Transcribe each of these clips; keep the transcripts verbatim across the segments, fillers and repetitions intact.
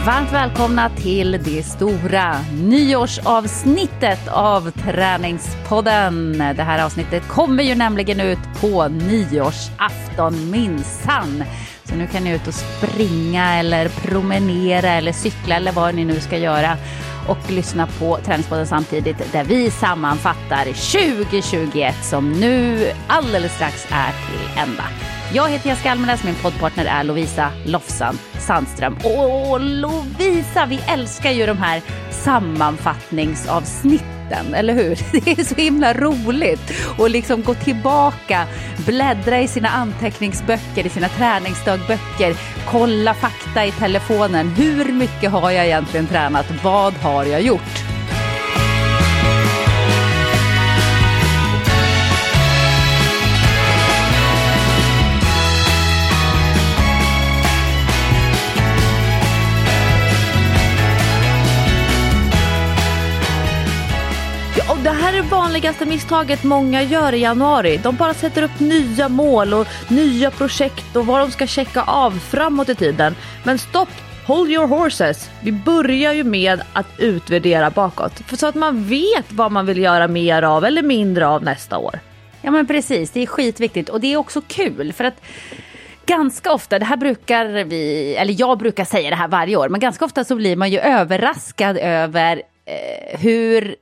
Varmt välkomna till det stora nyårsavsnittet av Träningspodden. Det här avsnittet kommer ju nämligen ut på nyårsafton minsann. Så nu kan ni ut och springa eller promenera eller cykla eller vad ni nu ska göra. Och lyssna på Träningspodden samtidigt där vi sammanfattar tjugo tjugoett som nu alldeles strax är till ända. Jag heter Jessica Almenäs, min poddpartner är Lovisa Lofsan Sandström. Åh, Lovisa, vi älskar ju de här sammanfattningsavsnitten, eller hur? Det är så himla roligt att liksom gå tillbaka, bläddra i sina anteckningsböcker, i sina träningsdagböcker, kolla fakta i telefonen. Hur mycket har jag egentligen tränat? Vad har jag gjort? Det här är det vanligaste misstaget många gör i januari. De bara sätter upp nya mål och nya projekt och vad de ska checka av framåt i tiden. Men stopp, hold your horses. Vi börjar ju med att utvärdera bakåt. För så att man vet vad man vill göra mer av eller mindre av nästa år. Ja men precis, det är skitviktigt och det är också kul för att ganska ofta, det här brukar vi, eller jag brukar säga det här varje år, men ganska ofta så blir man ju överraskad över eh, hur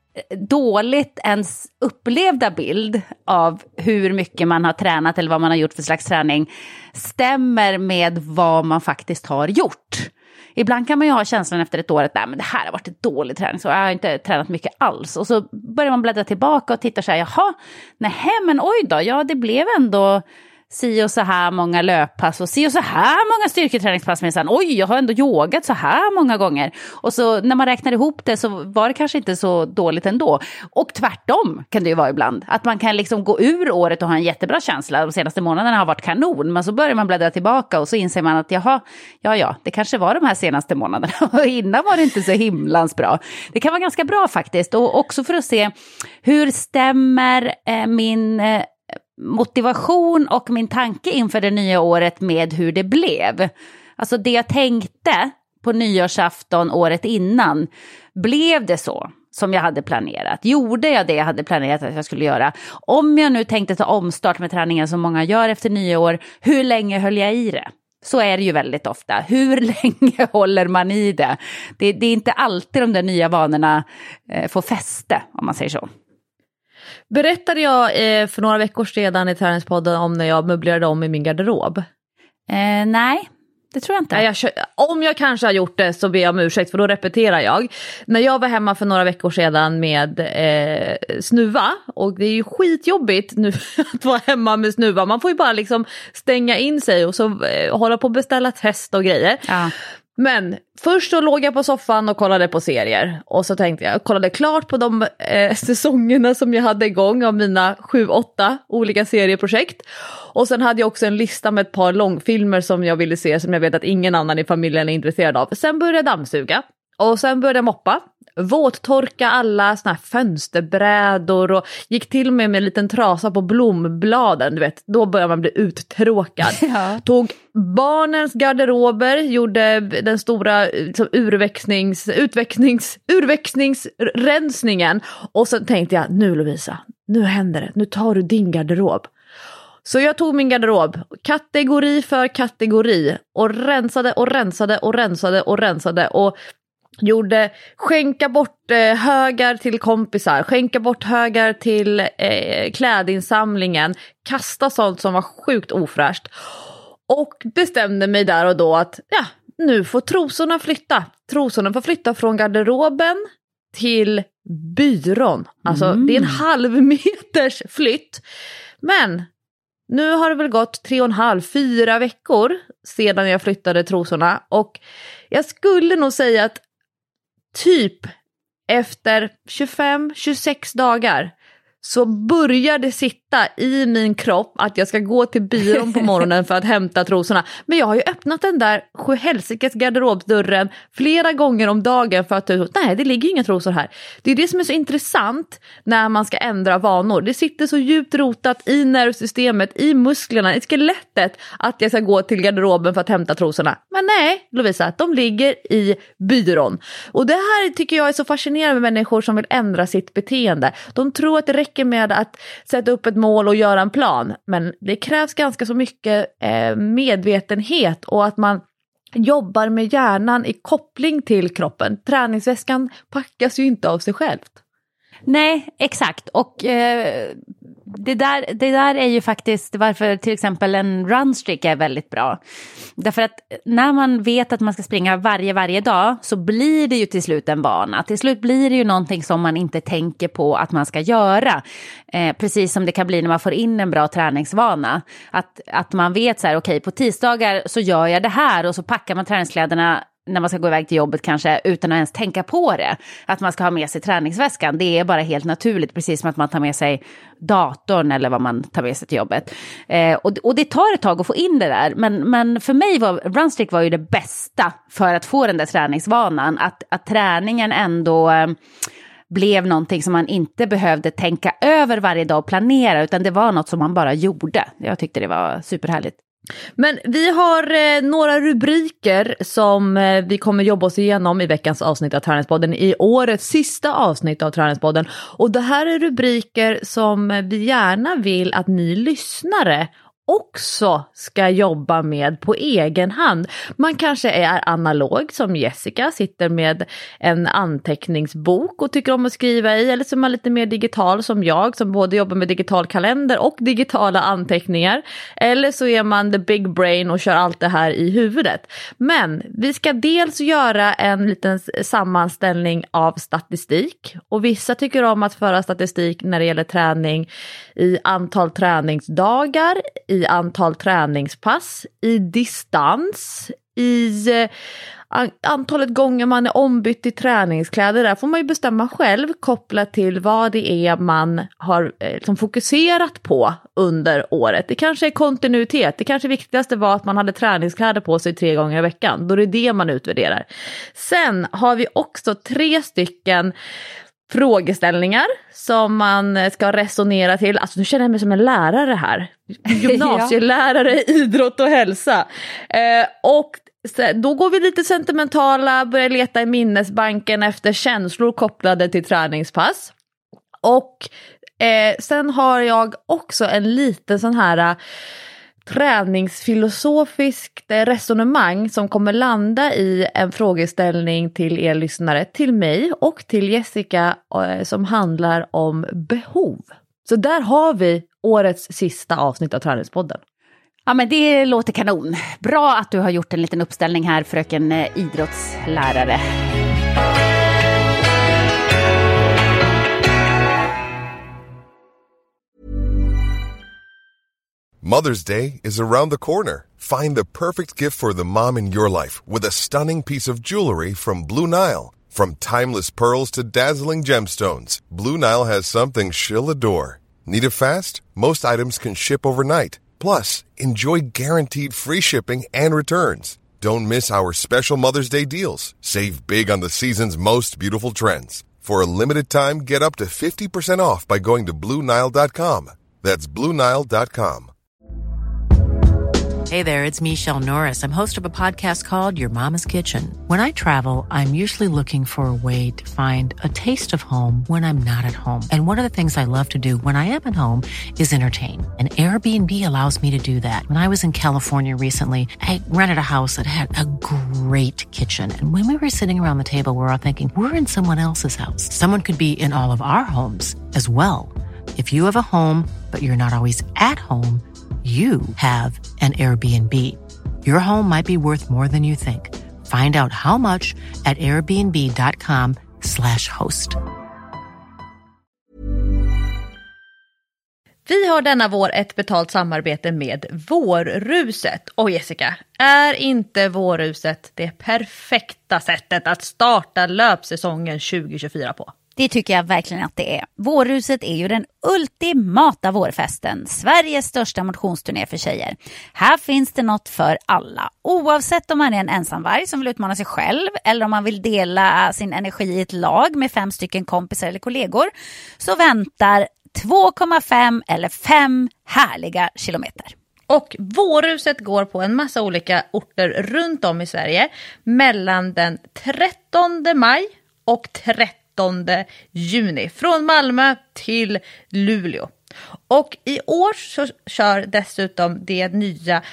dåligt ens upplevda bild av hur mycket man har tränat eller vad man har gjort för slags träning stämmer med vad man faktiskt har gjort. Ibland kan man ju ha känslan efter ett år att nej, men det här har varit ett dåligt träning så jag har inte tränat mycket alls. Och så börjar man bläddra tillbaka och titta så här, jaha, nej men oj då, ja det blev ändå si och så här många löppass och si och så här många styrketräningspass men sen, oj jag har ändå yogat så här många gånger och så när man räknar ihop det så var det kanske inte så dåligt ändå och tvärtom kan det ju vara ibland att man kan liksom gå ur året och ha en jättebra känsla de senaste månaderna har varit kanon men så börjar man bläddra tillbaka och så inser man att jaha, ja ja det kanske var de här senaste månaderna och innan var det inte så himlans bra. Det kan vara ganska bra faktiskt och också för att se hur stämmer eh, min eh, motivation och min tanke inför det nya året med hur det blev. Alltså det jag tänkte på nyårsafton året innan, blev det så som jag hade planerat? Gjorde jag det jag hade planerat att jag skulle göra? Om jag nu tänkte ta omstart med träningen som många gör efter nyår, hur länge höll jag i det? Så är det ju väldigt ofta. Hur länge håller man i det? Det, det är inte alltid de där nya vanorna eh, får fäste, om man säger så. Berättade jag eh, för några veckor sedan i Träningspodden om när jag möblerade om i min garderob? Eh, nej, det tror jag inte. Nej, jag, om jag kanske har gjort det så ber jag om ursäkt för då repeterar jag. När jag var hemma för några veckor sedan med eh, snuva och det är ju skitjobbigt nu att vara hemma med snuva. Man får ju bara liksom stänga in sig och så eh, hålla på att beställa test och grejer. Ja. Men först så låg jag på soffan och kollade på serier. Och så tänkte jag, jag kollade klart på de eh, säsongerna som jag hade igång av mina sju åtta olika serieprojekt. Och sen hade jag också en lista med ett par långfilmer som jag ville se som jag vet att ingen annan i familjen är intresserad av. Sen började jag dammsuga. Och sen började jag moppa. Våttorka alla såna här fönsterbrädor och gick till och med med en liten trasa på blombladen, du vet. Då börjar man bli uttråkad. Ja. Tog barnens garderober, gjorde den stora liksom, urväxnings, utväxnings, urväxningsrensningen. Och så tänkte jag, nu Lovisa, nu händer det. Nu tar du din garderob. Så jag tog min garderob, kategori för kategori och rensade och rensade och rensade och rensade och gjorde skänka bort eh, högar till kompisar, skänka bort högar till eh, klädinsamlingen, kasta sånt som var sjukt ofräscht och bestämde mig där och då att ja, nu får trosorna flytta. Trosorna får flytta från garderoben till byrån. Alltså mm. det är en halv meters flytt. Men nu har det väl gått tre och en halv, fyra veckor sedan jag flyttade trosorna och jag skulle nog säga att typ efter tjugofem tjugosex dagar så börjar det sitta i min kropp att jag ska gå till byrån på morgonen för att hämta trosorna. Men jag har ju öppnat den där sjuhelsikes garderobsdörren flera gånger om dagen för att nej, det ligger inga trosor här. Det är det som är så intressant när man ska ändra vanor. Det sitter så djupt rotat i nervsystemet, i musklerna, i skelettet att jag ska gå till garderoben för att hämta trosorna. Men Men nej, Lovisa, de ligger i byrån. Och det här tycker jag är så fascinerande med människor som vill ändra sitt beteende. De tror att det räcker med att sätta upp ett mål och göra en plan. Men det krävs ganska så mycket eh, medvetenhet och att man jobbar med hjärnan i koppling till kroppen. Träningsväskan packas ju inte av sig självt. Nej, exakt. Och eh, det, där, det där är ju faktiskt varför till exempel en runstreak är väldigt bra. Därför att när man vet att man ska springa varje, varje dag så blir det ju till slut en vana. Till slut blir det ju någonting som man inte tänker på att man ska göra. Eh, precis som det kan bli när man får in en bra träningsvana. Att, att man vet så här, okej, okay, på tisdagar så gör jag det här och så packar man träningskläderna när man ska gå iväg till jobbet kanske utan att ens tänka på det. Att man ska ha med sig träningsväskan. Det är bara helt naturligt. Precis som att man tar med sig datorn eller vad man tar med sig till jobbet. Eh, och, och det tar ett tag att få in det där. Men, men för mig var runstreak var ju det bästa för att få den där träningsvanan. Att, att träningen ändå eh, blev någonting som man inte behövde tänka över varje dag och planera. Utan det var något som man bara gjorde. Jag tyckte det var superhärligt. Men vi har eh, några rubriker som eh, vi kommer jobba oss igenom i veckans avsnitt av Träningspodden, i årets sista avsnitt av Träningspodden. Och det här är rubriker som vi gärna vill att ni lyssnare också ska jobba med på egen hand. Man kanske är analog som Jessica, sitter med en anteckningsbok och tycker om att skriva i, eller så är man lite mer digital som jag som både jobbar med digital kalender och digitala anteckningar, eller så är man the big brain och kör allt det här i huvudet. Men vi ska dels göra en liten sammanställning av statistik, och vissa tycker om att föra statistik när det gäller träning i antal träningsdagar, i antal träningspass, i distans, i eh, antalet gånger man är ombytt i träningskläder. Där får man ju bestämma själv, kopplat till vad det är man har eh, liksom fokuserat på under året. Det kanske är kontinuitet. Det kanske viktigaste var att man hade träningskläder på sig tre gånger i veckan. Då är det det man utvärderar. Sen har vi också tre stycken frågeställningar som man ska resonera till. Alltså nu känner jag mig som en lärare här. Gymnasielärare i idrott och hälsa. Eh, och då går vi lite sentimentala, börjar leta i minnesbanken efter känslor kopplade till träningspass. Och eh, sen har jag också en liten sån här träningsfilosofiskt resonemang som kommer landa i en frågeställning till er lyssnare, till mig och till Jessica, som handlar om behov. Så där har vi årets sista avsnitt av Träningspodden. Ja, men det låter kanon. Bra att du har gjort en liten uppställning här, fröken idrottslärare. Mother's Day is around the corner. Find the perfect gift for the mom in your life with a stunning piece of jewelry from Blue Nile. From timeless pearls to dazzling gemstones, Blue Nile has something she'll adore. Need it fast? Most items can ship overnight. Plus, enjoy guaranteed free shipping and returns. Don't miss our special Mother's Day deals. Save big on the season's most beautiful trends. For a limited time, get up to fifty percent off by going to Blue Nile dot com. That's Blue Nile dot com. Hey there, it's Michelle Norris. I'm host of a podcast called Your Mama's Kitchen. When I travel, I'm usually looking for a way to find a taste of home when I'm not at home. And one of the things I love to do when I am at home is entertain. And Airbnb allows me to do that. When I was in California recently, I rented a house that had a great kitchen. And when we were sitting around the table, we were all thinking, we're in someone else's house. Someone could be in all of our homes as well. If you have a home, but you're not always at home, you have an Airbnb. Your home might be worth more than you think. Find out how much at airbnb dot com slash host. Vi har denna vår ett betalt samarbete med Vårruset. Och Jessica, är inte Vårruset det perfekta sättet att starta löpsäsongen tjugo tjugofyra på? Det tycker jag verkligen att det är. Vårruset är ju den ultimata vårfesten. Sveriges största motionsturné för tjejer. Här finns det något för alla. Oavsett om man är en ensamvarg som vill utmana sig själv, eller om man vill dela sin energi i ett lag med fem stycken kompisar eller kollegor, så väntar två komma fem eller fem härliga kilometer. Och vårhuset går på en massa olika orter runt om i Sverige mellan den trettonde maj och trettonde juni. Från Malmö till Luleå. Och i år så kör dessutom det nya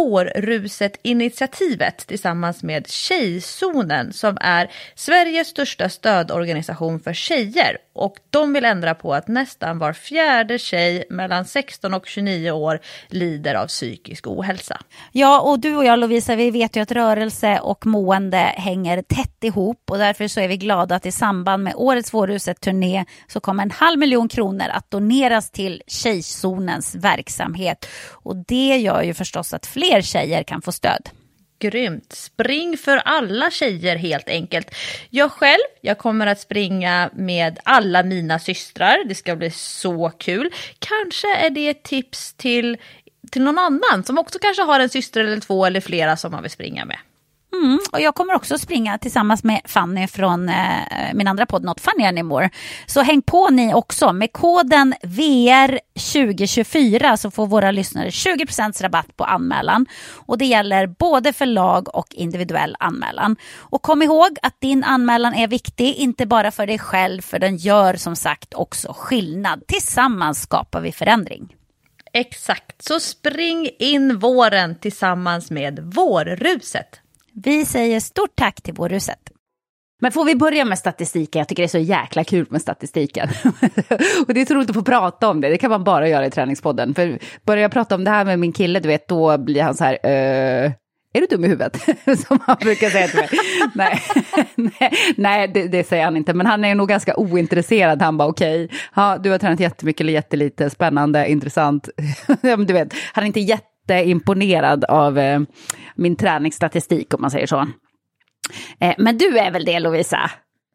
Vårruset-initiativet tillsammans med Tjejzonen som är Sveriges största stödorganisation för tjejer. Och de vill ändra på att nästan var fjärde tjej mellan sexton och tjugonio år lider av psykisk ohälsa. Ja, och du och jag Lovisa, vi vet ju att rörelse och mående hänger tätt ihop och därför så är vi glada att i samband med årets Vårruset-turné så kommer en halv miljon kronor att doneras till Tjejzonens verksamhet. Och det gör ju förstås att fler tjejer kan få stöd. Grymt. Spring för alla tjejer helt enkelt. Jag själv, jag kommer att springa med alla mina systrar. Det ska bli så kul. Kanske är det ett tips till, till någon annan som också kanske har en syster eller två eller flera som man vill springa med. Mm, och jag kommer också springa tillsammans med Fanny från eh, min andra podd Not Funny Anymore. Så häng på ni också. Med koden V R tjugo tjugofyra så får våra lyssnare tjugo procent rabatt på anmälan. Och det gäller både för lag och individuell anmälan. Och kom ihåg att din anmälan är viktig, inte bara för dig själv, för den gör som sagt också skillnad. Tillsammans skapar vi förändring. Exakt, så spring in våren tillsammans med Vårruset. Vi säger stort tack till Vårruset. Men får vi börja med statistiken? Jag tycker det är så jäkla kul med statistiken. Och det är så roligt att få prata om det. Det kan man bara göra i träningspodden. För börjar jag prata om det här med min kille, du vet, då blir han så här... Uh... Är du dum i huvudet? Som han brukar säga till mig. nej, nej, nej det, det säger han inte. Men han är nog ganska ointresserad. Han bara okej, okay, ja, du har tränat jättemycket eller jättelite, spännande, intressant. Du vet, han är inte jätteimponerad av eh, min träningsstatistik om man säger så. Eh, men du är väl det, Lovisa?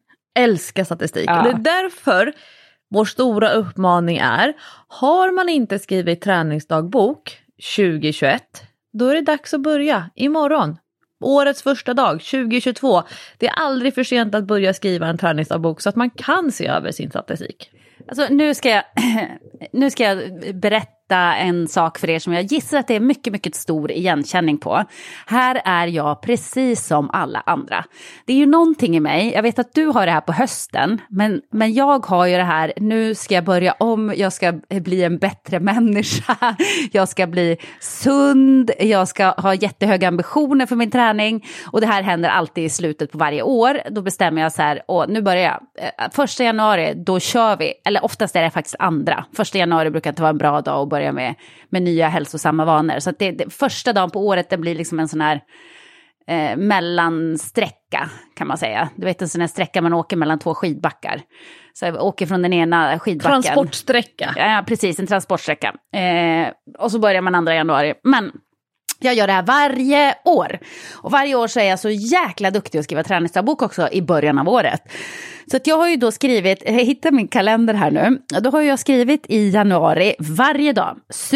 Älskar statistik. Ja. Det är därför vår stora uppmaning är, har man inte skrivit träningsdagbok tjugo tjugoett, då är det dags att börja imorgon. Årets första dag, tjugo tjugotvå. Det är aldrig för sent att börja skriva en träningsdagbok så att man kan se över sin statistik. Alltså nu ska jag, nu ska jag berätta en sak för er som jag gissar att det är mycket, mycket stor igenkänning på. Här är jag precis som alla andra. Det är ju någonting i mig, jag vet att du har det här på hösten, men, men jag har ju det här, nu ska jag börja om, jag ska bli en bättre människa, jag ska bli sund, jag ska ha jättehöga ambitioner för min träning och det här händer alltid i slutet på varje år. Då bestämmer jag så här, och nu börjar jag, första januari, då kör vi, eller oftast är det faktiskt andra. Första januari brukar inte vara en bra dag att börja med, med nya hälsosamma vanor. Så att det, det, första dagen på året det blir liksom en sån här eh, mellansträcka kan man säga. Du vet en sån här sträcka man åker mellan två skidbackar. Så jag åker från den ena skidbacken. Transportsträcka. Ja, precis, en transportsträcka. Eh, och så börjar man andra januari. Men jag gör det här varje år. Och varje år så är jag så jäkla duktig att skriva träningsdagbok också i början av året. Så att jag har ju då skrivit, jag hittar min kalender här nu. Då har jag skrivit i januari varje dag,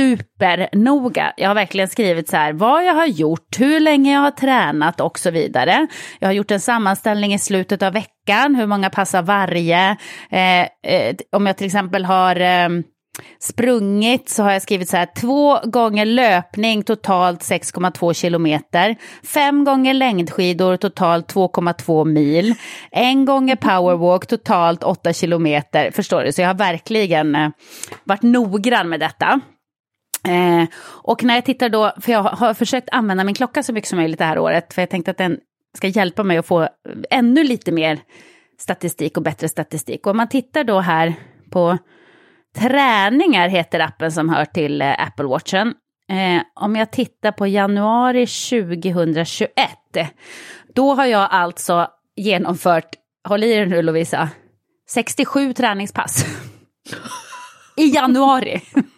supernoga. Jag har verkligen skrivit så här, vad jag har gjort, hur länge jag har tränat och så vidare. Jag har gjort en sammanställning i slutet av veckan, hur många passar varje. Eh, eh, om jag till exempel har... Eh, sprungit så har jag skrivit så här, två gånger löpning totalt sex komma två kilometer, fem gånger längdskidor totalt två komma två mil, en gånger powerwalk totalt åtta kilometer, förstår du? Så jag har verkligen eh, varit noggrann med detta. Eh, och när jag tittar då, för jag har försökt använda min klocka så mycket som möjligt det här året, för jag tänkte att den ska hjälpa mig att få ännu lite mer statistik och bättre statistik. Och om man tittar då här på träningar heter appen som hör till eh, Apple Watchen. Eh, om jag tittar på januari tjugohundratjugoett, då har jag alltså genomfört, håll i dig nu Lovisa, sextiosju träningspass. I januari.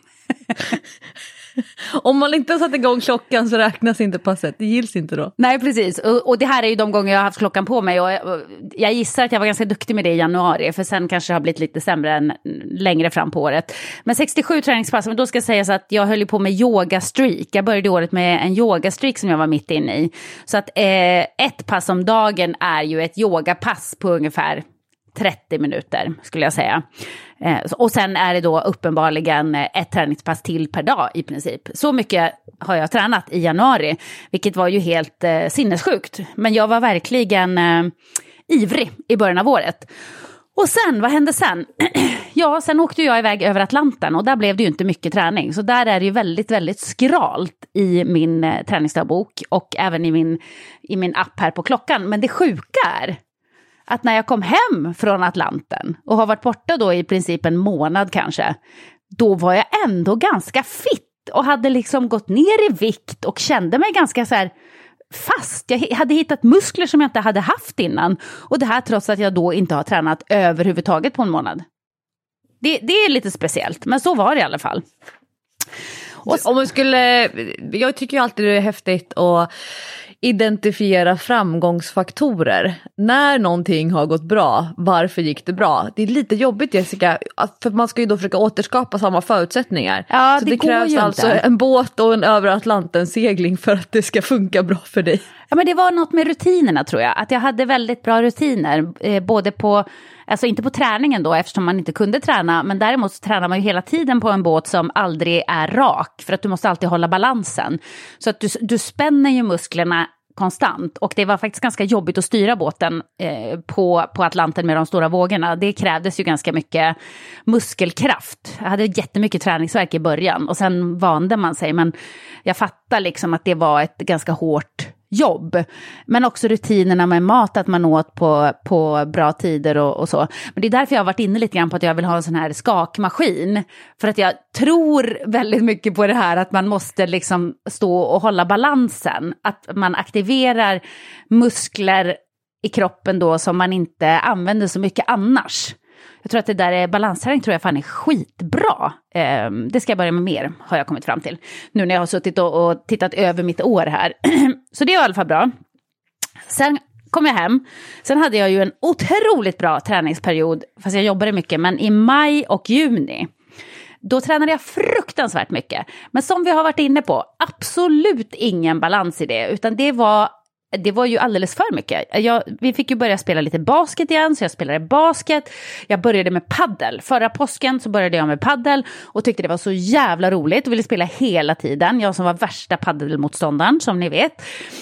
Om man inte har satt igång klockan så räknas inte passet. Det gills inte då. Nej, precis. Och, och det här är ju de gånger jag har haft klockan på mig. Och jag, och jag gissar att jag var ganska duktig med det i januari. För sen kanske det har blivit lite sämre än längre fram på året. Men sextiosju träningspass, men då ska jag säga så att jag höll på med yogastreak. Jag började året med en yogastreak som jag var mitt inne i. Så att eh, ett pass om dagen är ju ett yogapass på ungefär trettio minuter skulle jag säga. Eh, och sen är det då uppenbarligen ett träningspass till per dag i princip. Så mycket har jag tränat i januari, vilket var ju helt eh, sinnessjukt. Men jag var verkligen eh, ivrig i början av året. Och sen, vad hände sen? Ja, sen åkte jag iväg över Atlanten och där blev det ju inte mycket träning. Så där är det ju väldigt, väldigt skralt i min eh, träningsdagbok och även i min, i min app här på klockan. Men det sjuka är att när jag kom hem från Atlanten och har varit borta då i princip en månad kanske, då var jag ändå ganska fit och hade liksom gått ner i vikt och kände mig ganska så här fast. Jag hade hittat muskler som jag inte hade haft innan. Och det här trots att jag då inte har tränat överhuvudtaget på en månad. Det, det är lite speciellt, men så var det i alla fall. Och om man skulle, jag tycker ju alltid det är häftigt att identifiera framgångsfaktorer. När någonting har gått bra, varför gick det bra? Det är lite jobbigt, Jessica, för man ska ju då försöka återskapa samma förutsättningar. Ja, så det, det krävs alltså inte en båt och en över Atlanten segling för att det ska funka bra för dig. Ja, men det var något med rutinerna tror jag. Att jag hade väldigt bra rutiner, eh, både på, alltså inte på träningen då eftersom man inte kunde träna, men däremot så tränar man ju hela tiden på en båt som aldrig är rak, för att du måste alltid hålla balansen. Så att du, du spänner ju musklerna konstant, och det var faktiskt ganska jobbigt att styra båten eh, på, på Atlanten med de stora vågorna. Det krävdes ju ganska mycket muskelkraft. Jag hade jättemycket träningsverk i början och sen vande man sig, men jag fattar liksom att det var ett ganska hårt jobb. Men också rutinerna med mat, att man åt på, på bra tider och, och så. Men det är därför jag har varit inne lite grann på att jag vill ha en sån här skakmaskin. För att jag tror väldigt mycket på det här att man måste liksom stå och hålla balansen. Att man aktiverar muskler i kroppen då som man inte använder så mycket annars. Jag tror att det där är balansträning, tror jag fan är skitbra. Eh, det ska jag börja med mer, har jag kommit fram till. Nu när jag har suttit och, och tittat över mitt år här. Så det är i alla fall bra. Sen kom jag hem. Sen hade jag ju en otroligt bra träningsperiod. Fast jag jobbade mycket, men i maj och juni. Då tränade jag fruktansvärt mycket. Men som vi har varit inne på, absolut ingen balans i det. Utan det var... Det var ju alldeles för mycket. Jag, vi fick ju börja spela lite basket igen, så jag spelade basket. Jag började med paddel. Förra påsken så började jag med paddel och tyckte det var så jävla roligt och ville spela hela tiden. Jag som var värsta paddelmotståndaren, som ni vet.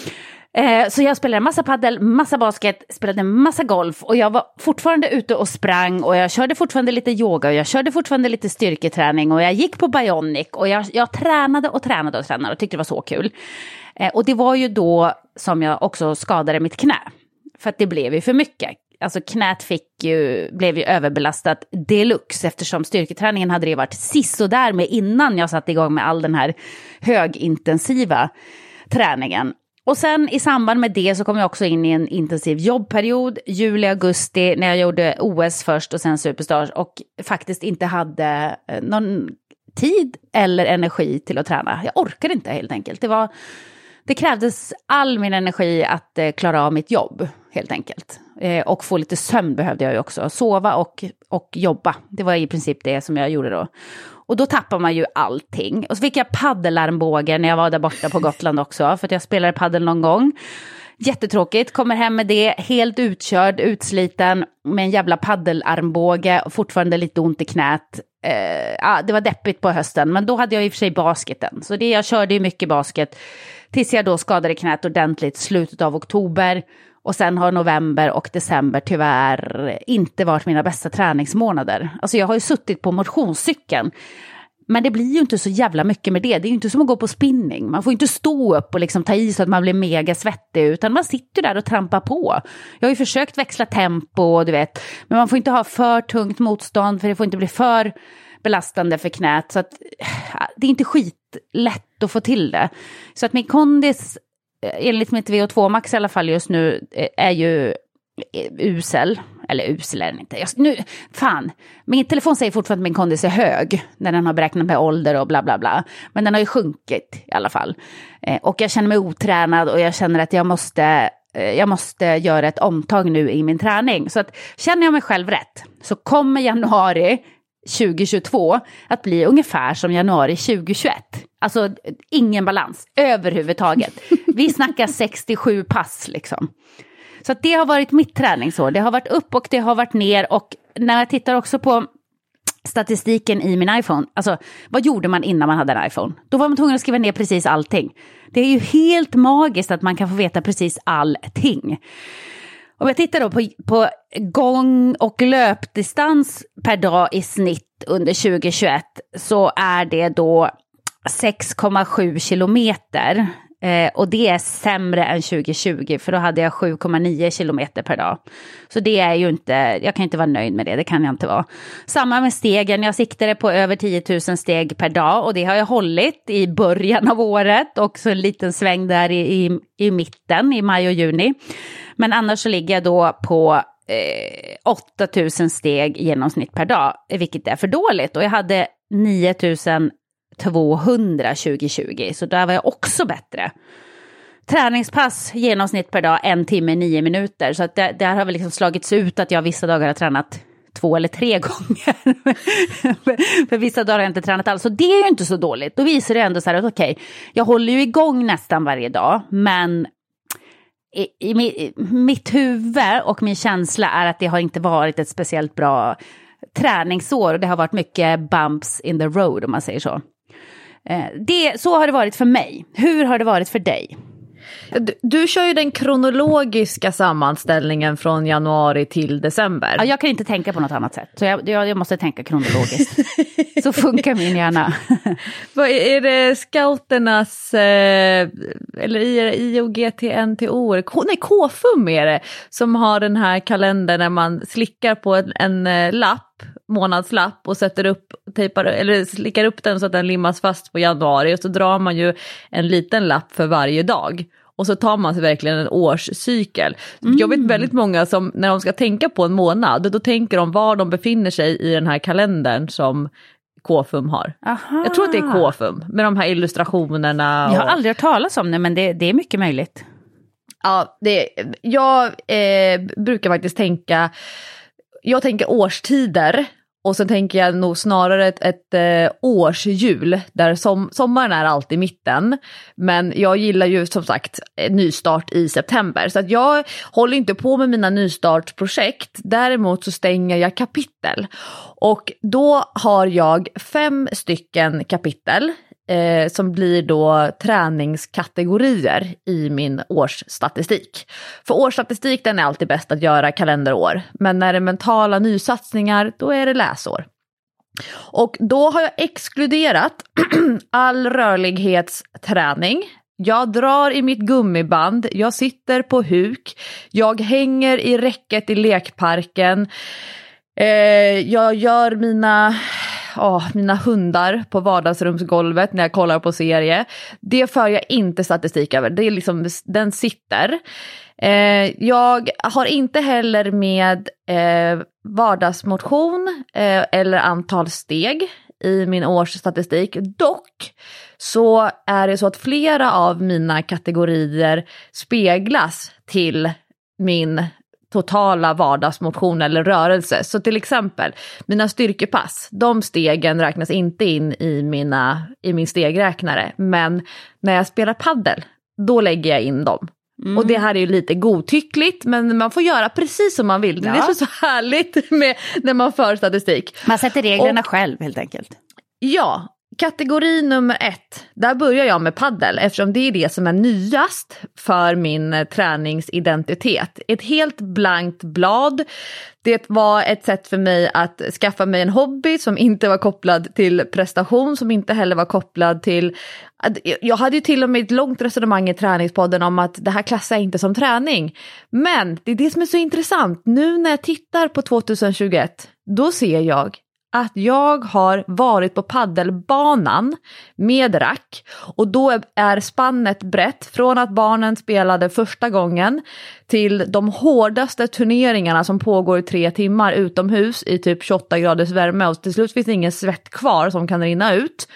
Eh, så jag spelade massa paddel, massa basket, spelade massa golf och jag var fortfarande ute och sprang och jag körde fortfarande lite yoga och jag körde fortfarande lite styrketräning och jag gick på Bionic och jag, jag tränade och tränade och tränade och tyckte det var så kul. Eh, och det var ju då som jag också skadade mitt knä, för att det blev ju för mycket. Alltså knät fick ju, blev ju överbelastat deluxe, eftersom styrketräningen hade det varit sisådär med innan jag satte igång med all den här högintensiva träningen. Och sen i samband med det så kom jag också in i en intensiv jobbperiod, juli, augusti, när jag gjorde O S först och sen Superstars, och faktiskt inte hade någon tid eller energi till att träna. Jag orkade inte helt enkelt. Det var, det krävdes all min energi att eh, klara av mitt jobb helt enkelt. Eh, och få lite sömn behövde jag ju också. Sova och, och jobba. Det var i princip det som jag gjorde då. Och då tappar man ju allting. Och så fick jag paddelarmbågen när jag var där borta på Gotland också. För att jag spelade paddel någon gång. Jättetråkigt. Kommer hem med det. Helt utkörd, utsliten. Med en jävla paddelarmbåge. Och fortfarande lite ont i knät. Eh, ja, det var deppigt på hösten. Men då hade jag i och för sig basketen. Så det, jag körde ju mycket basket. Tills jag då skadade knät ordentligt. Slutet av oktober. Och sen har november och december tyvärr inte varit mina bästa träningsmånader. Alltså jag har ju suttit på motionscykeln. Men det blir ju inte så jävla mycket med det. Det är ju inte som att gå på spinning. Man får inte stå upp och liksom ta i så att man blir mega svettig. Utan man sitter där och trampar på. Jag har ju försökt växla tempo, du vet. Men man får inte ha för tungt motstånd. För det får inte bli för belastande för knät. Så att det är inte skitlätt att få till det. Så att min kondis, enligt mitt V O två max i alla fall just nu, är ju usel. Eller usel är den inte. Jag, nu, fan, min telefon säger fortfarande att min kondis är hög. När den har beräknat med ålder och bla bla bla. Men den har ju sjunkit i alla fall. Eh, och jag känner mig otränad och jag känner att jag måste, eh, jag måste göra ett omtag nu i min träning. Så att känner jag mig själv rätt så kommer januari tjugohundratjugotvå att bli ungefär som januari tjugohundratjugoett. Alltså ingen balans överhuvudtaget. Vi snackar sextiosju pass liksom. Så att det har varit mitt träningsår. Det har varit upp och det har varit ner. Och när jag tittar också på statistiken i min iPhone. Alltså, vad gjorde man innan man hade en iPhone? Då var man tvungen att skriva ner precis allting. Det är ju helt magiskt att man kan få veta precis allting. Om jag tittar då på, på gång- och löpdistans per dag i snitt under tjugo tjugoett så är det då sex komma sju kilometer. Eh, och det är sämre än tjugo tjugo för då hade jag sju komma nio kilometer per dag. Så det är ju inte, jag kan inte vara nöjd med det, det kan jag inte vara. Samma med stegen, jag siktade på över tio tusen steg per dag och det har jag hållit i början av året. Och så en liten sväng där i, i, i mitten, i maj och juni. Men annars så ligger jag då på eh, åtta tusen steg i genomsnitt per dag, vilket är för dåligt. Och jag hade nio tusen tvåhundra tjugo tjugo, så där var jag också bättre. Träningspass genomsnitt per dag, en timme, nio minuter. Så att det, där har väl liksom slagits ut att jag vissa dagar har tränat två eller tre gånger. För vissa dagar har jag inte tränat alls. Så det är ju inte så dåligt. Då visar det ändå så här att okej, okay, jag håller ju igång nästan varje dag. Men i, i, i mitt huvud och min känsla är att det har inte varit ett speciellt bra träningsår. Och det har varit mycket bumps in the road om man säger så. Det, så har det varit för mig. Hur har det varit för dig? Du, du kör ju den kronologiska sammanställningen från januari till december. Ja, jag kan inte tänka på något annat sätt. Så jag, jag, jag måste tänka kronologiskt. Så funkar min hjärna. Vad är det scouternas eh, eller I O G T N T O? Nej, K F U M är det som har den här kalendern när man slickar på en, en eh, lapp, månadslapp och sätter upp, tejpar, eller slickar upp den så att den limmas fast på januari och så drar man ju en liten lapp för varje dag. Och så tar man sig verkligen en årscykel. Mm. Jag vet väldigt många som när de ska tänka på en månad, då tänker de var de befinner sig i den här kalendern som K F U M har. Aha. Jag tror att det är K F U M med de här illustrationerna. Och... Jag har aldrig hört talas om det, men det, det är mycket möjligt. Ja, det, jag eh, brukar faktiskt tänka, jag tänker årstider. Och sen tänker jag nog snarare ett, ett eh, årshjul där som, sommaren är alltid i mitten. Men jag gillar ju som sagt nystart i september. Så att jag håller inte på med mina nystartsprojekt. Däremot så stänger jag kapitel. Och då har jag fem stycken kapitel. Eh, som blir då träningskategorier i min årsstatistik. För årsstatistik den är alltid bäst att göra kalenderår. Men när det är mentala nysatsningar då är det läsår. Och då har jag exkluderat all rörlighetsträning. Jag drar i mitt gummiband, jag sitter på huk, jag hänger i räcket i lekparken. Eh, jag gör mina... Oh, mina hundar på vardagsrumsgolvet när jag kollar på serie. Det för jag inte statistik över. Det är liksom, den sitter. Eh, jag har inte heller med eh, vardagsmotion eh, eller antal steg i min årsstatistik. Dock så är det så att flera av mina kategorier speglas till min totala vardagsmotion eller rörelse. Så till exempel, mina styrkepass, de stegen räknas inte in i, mina, i min stegräknare. Men när jag spelar paddel, då lägger jag in dem. Mm. Och det här är ju lite godtyckligt, men man får göra precis som man vill. Ja. Det är så härligt med när man för statistik. Man sätter reglerna Och, själv helt enkelt. Ja, kategori nummer ett, där börjar jag med paddel eftersom det är det som är nyast för min träningsidentitet. Ett helt blankt blad. Det var ett sätt för mig att skaffa mig en hobby som inte var kopplad till prestation, som inte heller var kopplad till... Jag hade ju till och med ett långt resonemang i träningspodden om att det här klassar inte som träning. Men det är det som är så intressant. Nu när jag tittar på tjugohundratjugoett, då ser jag att jag har varit på paddelbanan med rack och då är spannet brett från att barnen spelade första gången till de hårdaste turneringarna som pågår i tre timmar utomhus i typ tjugoåtta graders värme och till slut finns det ingen svett kvar som kan rinna ut.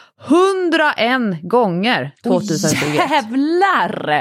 hundraen gånger tjugohundratjugoett. Oh, jävlar!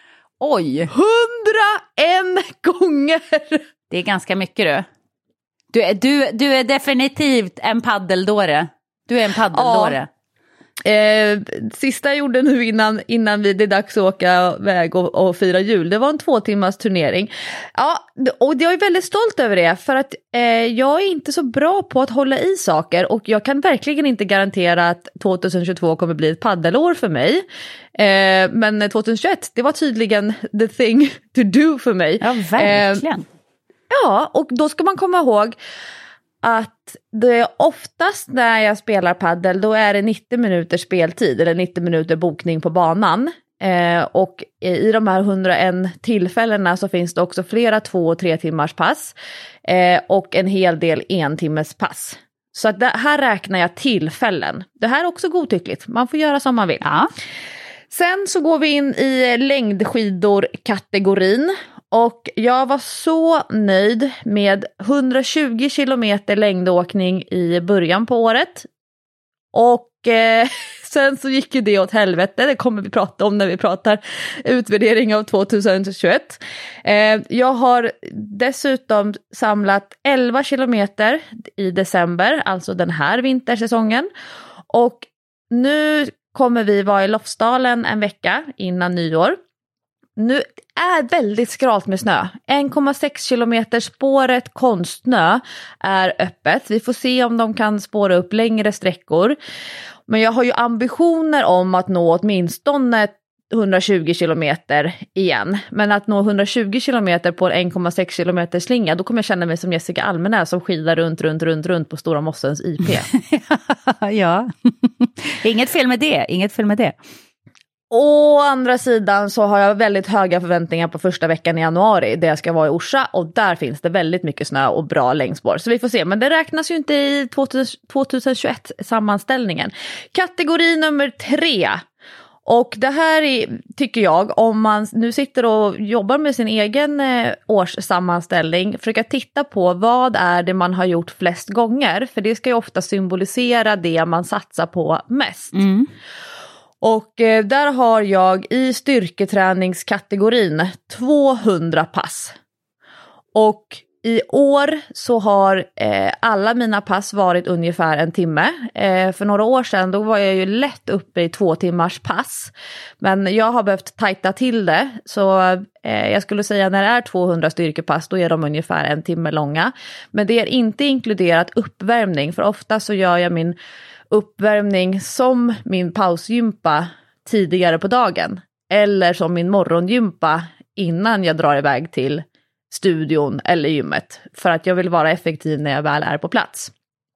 Oj! hundraen gånger! Det är ganska mycket du. Du är, du, du är definitivt en paddeldåre. Du är en paddeldåre. Eh, sista jag gjorde nu innan, innan vi, det är dags att åka iväg och, och fira jul, det var en två timmars turnering. Ja, och jag är väldigt stolt över det, för att eh, jag är inte så bra på att hålla i saker, och jag kan verkligen inte garantera att tjugohundratjugotvå kommer bli ett paddelår för mig. Eh, men tjugohundratjugoett, det var tydligen the thing to do för mig. Ja, verkligen. Eh, ja, och då ska man komma ihåg att det är oftast när jag spelar paddel, då är det nittio minuters speltid eller nittio minuter bokning på banan. Eh, och i de här hundraett tillfällena så finns det också flera två- och tre timmars pass eh, och en hel del en timmes pass. Så att det här räknar jag tillfällen. Det här är också godtyckligt, man får göra som man vill. Ja. Sen så går vi in i längdskidor-kategorin. Och jag var så nöjd med hundratjugo kilometer längdåkning i början på året. Och eh, sen så gick ju det åt helvete, det kommer vi prata om när vi pratar utvärdering av tjugohundratjugoett. Eh, jag har dessutom samlat elva kilometer i december, alltså den här vintersäsongen. Och nu kommer vi vara i Lofsdalen en vecka innan nyår. Nu är väldigt skralt med snö. en komma sex kilometer spåret konstsnö är öppet. Vi får se om de kan spåra upp längre sträckor. Men jag har ju ambitioner om att nå åtminstone hundratjugo kilometer igen. Men att nå hundratjugo kilometer på en komma sex kilometer slinga, då kommer jag känna mig som Jessica Almenäs som skidar runt, runt, runt, runt på Stora Mossens I P. Ja, inget fel med det, inget fel med det. Å andra sidan så har jag väldigt höga förväntningar på första veckan i januari där jag ska vara i Orsa, och där finns det väldigt mycket snö och bra längdspår. Så vi får se, men det räknas ju inte i tjugohundratjugoett sammanställningen. Kategori nummer tre. Och det här är, tycker jag, om man nu sitter och jobbar med sin egen eh, årssammanställning, försöka titta på vad är det man har gjort flest gånger, för det ska ju ofta symbolisera det man satsar på mest. Mm. Och eh, där har jag i styrketräningskategorin tvåhundra pass. Och i år så har eh, alla mina pass varit ungefär en timme. Eh, för några år sedan då var jag ju lätt uppe i två timmars pass. Men jag har behövt tajta till det. Så eh, jag skulle säga när det är tvåhundra styrkepass då är de ungefär en timme långa. Men det är inte inkluderat uppvärmning, för ofta så gör jag min uppvärmning som min pausgympa tidigare på dagen. Eller som min morgongympa innan jag drar iväg till studion eller gymmet. För att jag vill vara effektiv när jag väl är på plats.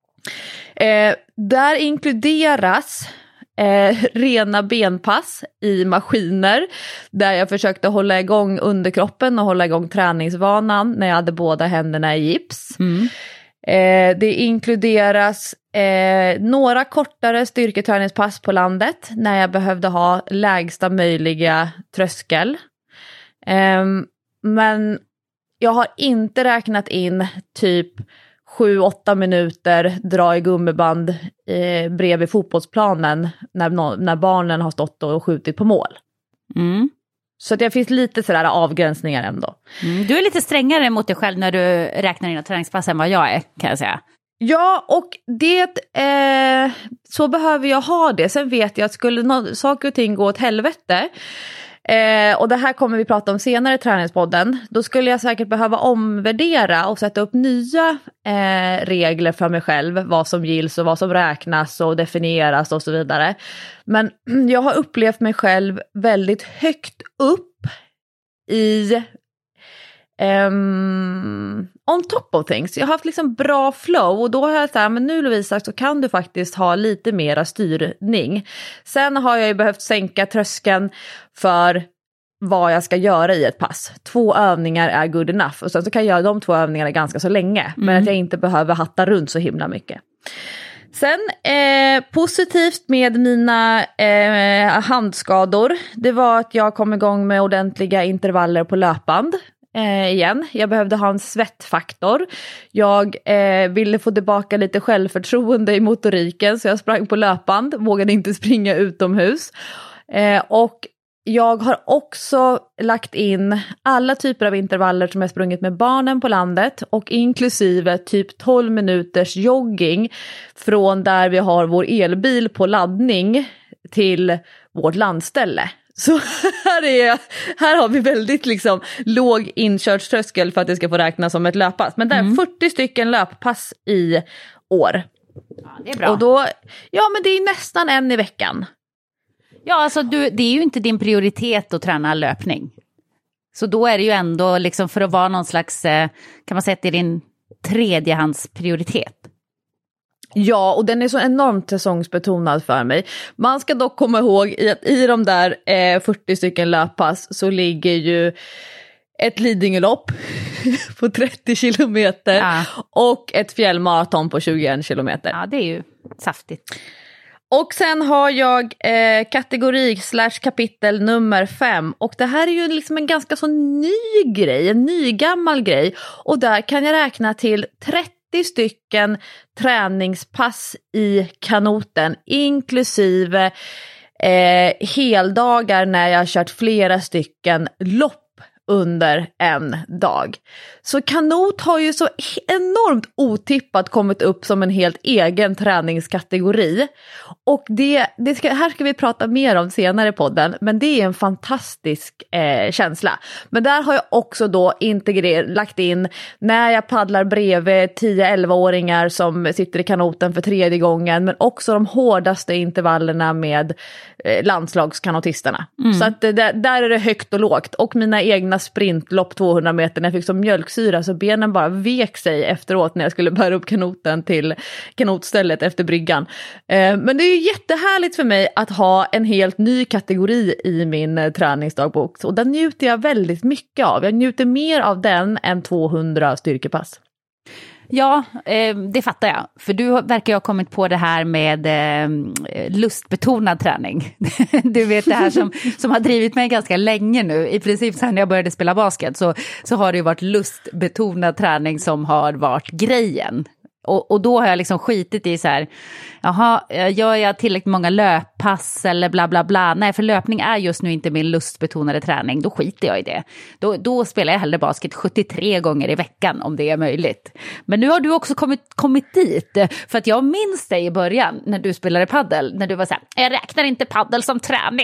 Eh, där inkluderas eh, rena benpass i maskiner. Där jag försökte hålla igång underkroppen och hålla igång träningsvanan när jag hade båda händerna i gips. Mm. Eh, det inkluderas eh, några kortare styrketräningspass på landet när jag behövde ha lägsta möjliga tröskel. Eh, men jag har inte räknat in typ sju åtta minuter dra i gummiband eh, bredvid fotbollsplanen när, när barnen har stått och skjutit på mål. Mm. Så det finns lite sådär avgränsningar ändå. Mm, du är lite strängare mot dig själv när du räknar dina träningspass än vad jag är, kan jag säga. Ja, och det, eh, så behöver jag ha det. Sen vet jag att skulle no- saker och ting gå åt helvete, eh, och det här kommer vi prata om senare i träningspodden, då skulle jag säkert behöva omvärdera och sätta upp nya eh, regler för mig själv. Vad som gills och vad som räknas och definieras och så vidare. Men jag har upplevt mig själv väldigt högt upp i Um, on top of things. Jag har haft liksom bra flow, och då har jag sagt, men nu Lovisa så kan du faktiskt ha lite mera styrning. Sen har jag ju behövt sänka tröskeln för vad jag ska göra i ett pass. Två övningar är good enough, och sen så kan jag göra de två övningarna ganska så länge, mm. men att jag inte behöver hatta runt så himla mycket. Sen eh, positivt med mina eh, handskador, det var att jag kom igång med ordentliga intervaller på löpband. Eh, igen, jag behövde ha en svettfaktor. Jag eh, ville få tillbaka lite självförtroende i motoriken, så jag sprang på löpband, vågade inte springa utomhus. Eh, och jag har också lagt in alla typer av intervaller som jag sprungit med barnen på landet och inklusive typ tolv minuters jogging från där vi har vår elbil på laddning till vårt landställe. Så här, är, här har vi väldigt liksom låg inkörströskel för att det ska få räknas som ett löppass. Men det är mm. fyrtio stycken löppass i år. Ja, det är bra. Och då, ja men det är nästan en i veckan. Ja, alltså du, det är ju inte din prioritet att träna löpning. Så då är det ju ändå liksom för att vara någon slags, kan man säga att det är din tredjehandsprioritet. Ja, och den är så enormt säsongsbetonad för mig. Man ska dock komma ihåg att i de där eh, fyrtio stycken löppass så ligger ju ett Lidingölopp på trettio kilometer ja. Och ett fjällmaraton på tjugoen kilometer. Ja, det är ju saftigt. Och sen har jag eh, kategori slash kapitel nummer fem. Och det här är ju liksom en ganska så ny grej, en ny gammal grej. Och där kan jag räkna till trettio stycken träningspass i kanoten. Inklusive eh, heldagar när jag har kört flera stycken lopp under en dag. Så kanot har ju så enormt otippat kommit upp som en helt egen träningskategori. Och det, det ska, här ska vi prata mer om senare i podden, men det är en fantastisk eh, känsla. Men där har jag också då integrerat, lagt in när jag paddlar bredvid tio elva-åringar som sitter i kanoten för tredje gången, men också de hårdaste intervallerna med eh, landslagskanotisterna. Mm. Så att det, där är det högt och lågt. Och mina egna sprintlopp tvåhundra meter när jag fick som mjölksyra så benen bara vek sig efteråt när jag skulle bära upp kanoten till kanotstället efter bryggan. Eh, men det är ju jättehärligt för mig att ha en helt ny kategori i min eh, träningsdagbok. Och den njuter jag väldigt mycket av. Jag njuter mer av den än tvåhundra styrkepass. Ja, eh, det fattar jag. För du verkar ju ha kommit på det här med eh, lustbetonad träning. Du vet det här som, som har drivit mig ganska länge nu. I princip sen jag började spela basket så, så har det ju varit lustbetonad träning som har varit grejen. Och, och då har jag liksom skitit i så här, jaha, gör jag tillräckligt många löppass eller bla bla bla. Nej, för löpning är just nu inte min lustbetonade träning. Då skiter jag i det. Då, då spelar jag hellre basket sjuttiotre gånger i veckan om det är möjligt. Men nu har du också kommit, kommit dit. För att jag minns dig i början när du spelade paddel. När du var så här, jag räknar inte paddel som träning.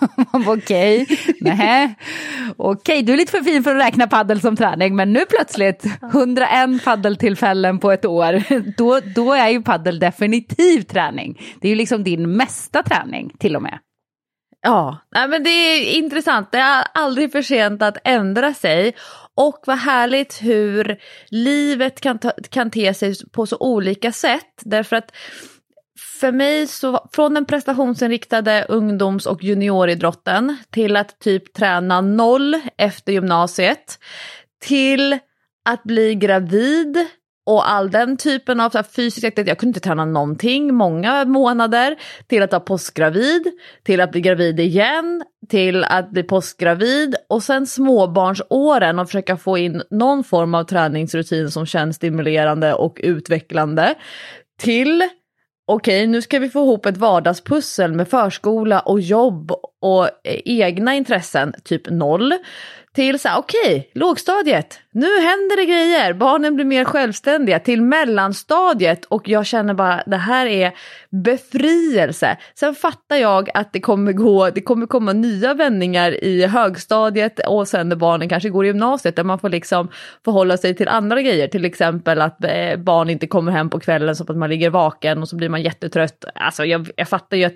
Okej, nej. Okej, du är lite för fin för att räkna paddel som träning. Men nu plötsligt, hundraett paddeltillfällen på ett år. Då, då är ju paddel definitiv träning. Det är ju liksom din mesta träning till och med. Ja, nej, men det är intressant. Det är aldrig för sent att ändra sig. Och vad härligt hur livet kan, ta, kan te sig på så olika sätt. Därför att för mig så från den prestationsinriktade ungdoms- och junioridrotten till att typ träna noll efter gymnasiet till att bli gravid och all den typen av så här, fysisk aktivitet. Jag kunde inte träna någonting många månader till att vara postgravid, till att bli gravid igen, till att bli postgravid och sen småbarnsåren och försöka få in någon form av träningsrutin som känns stimulerande och utvecklande till okej, okay, nu ska vi få ihop ett vardagspussel med förskola och jobb och egna intressen, typ noll. Till så här, okej, okay, lågstadiet, nu händer det grejer, barnen blir mer självständiga, till mellanstadiet och jag känner bara, det här är befrielse. Sen fattar jag att det kommer gå, det kommer komma nya vändningar i högstadiet och sen när barnen kanske går i gymnasiet där man får liksom förhålla sig till andra grejer, till exempel att barn inte kommer hem på kvällen så att man ligger vaken och så blir man jättetrött. Alltså jag, jag fattar ju att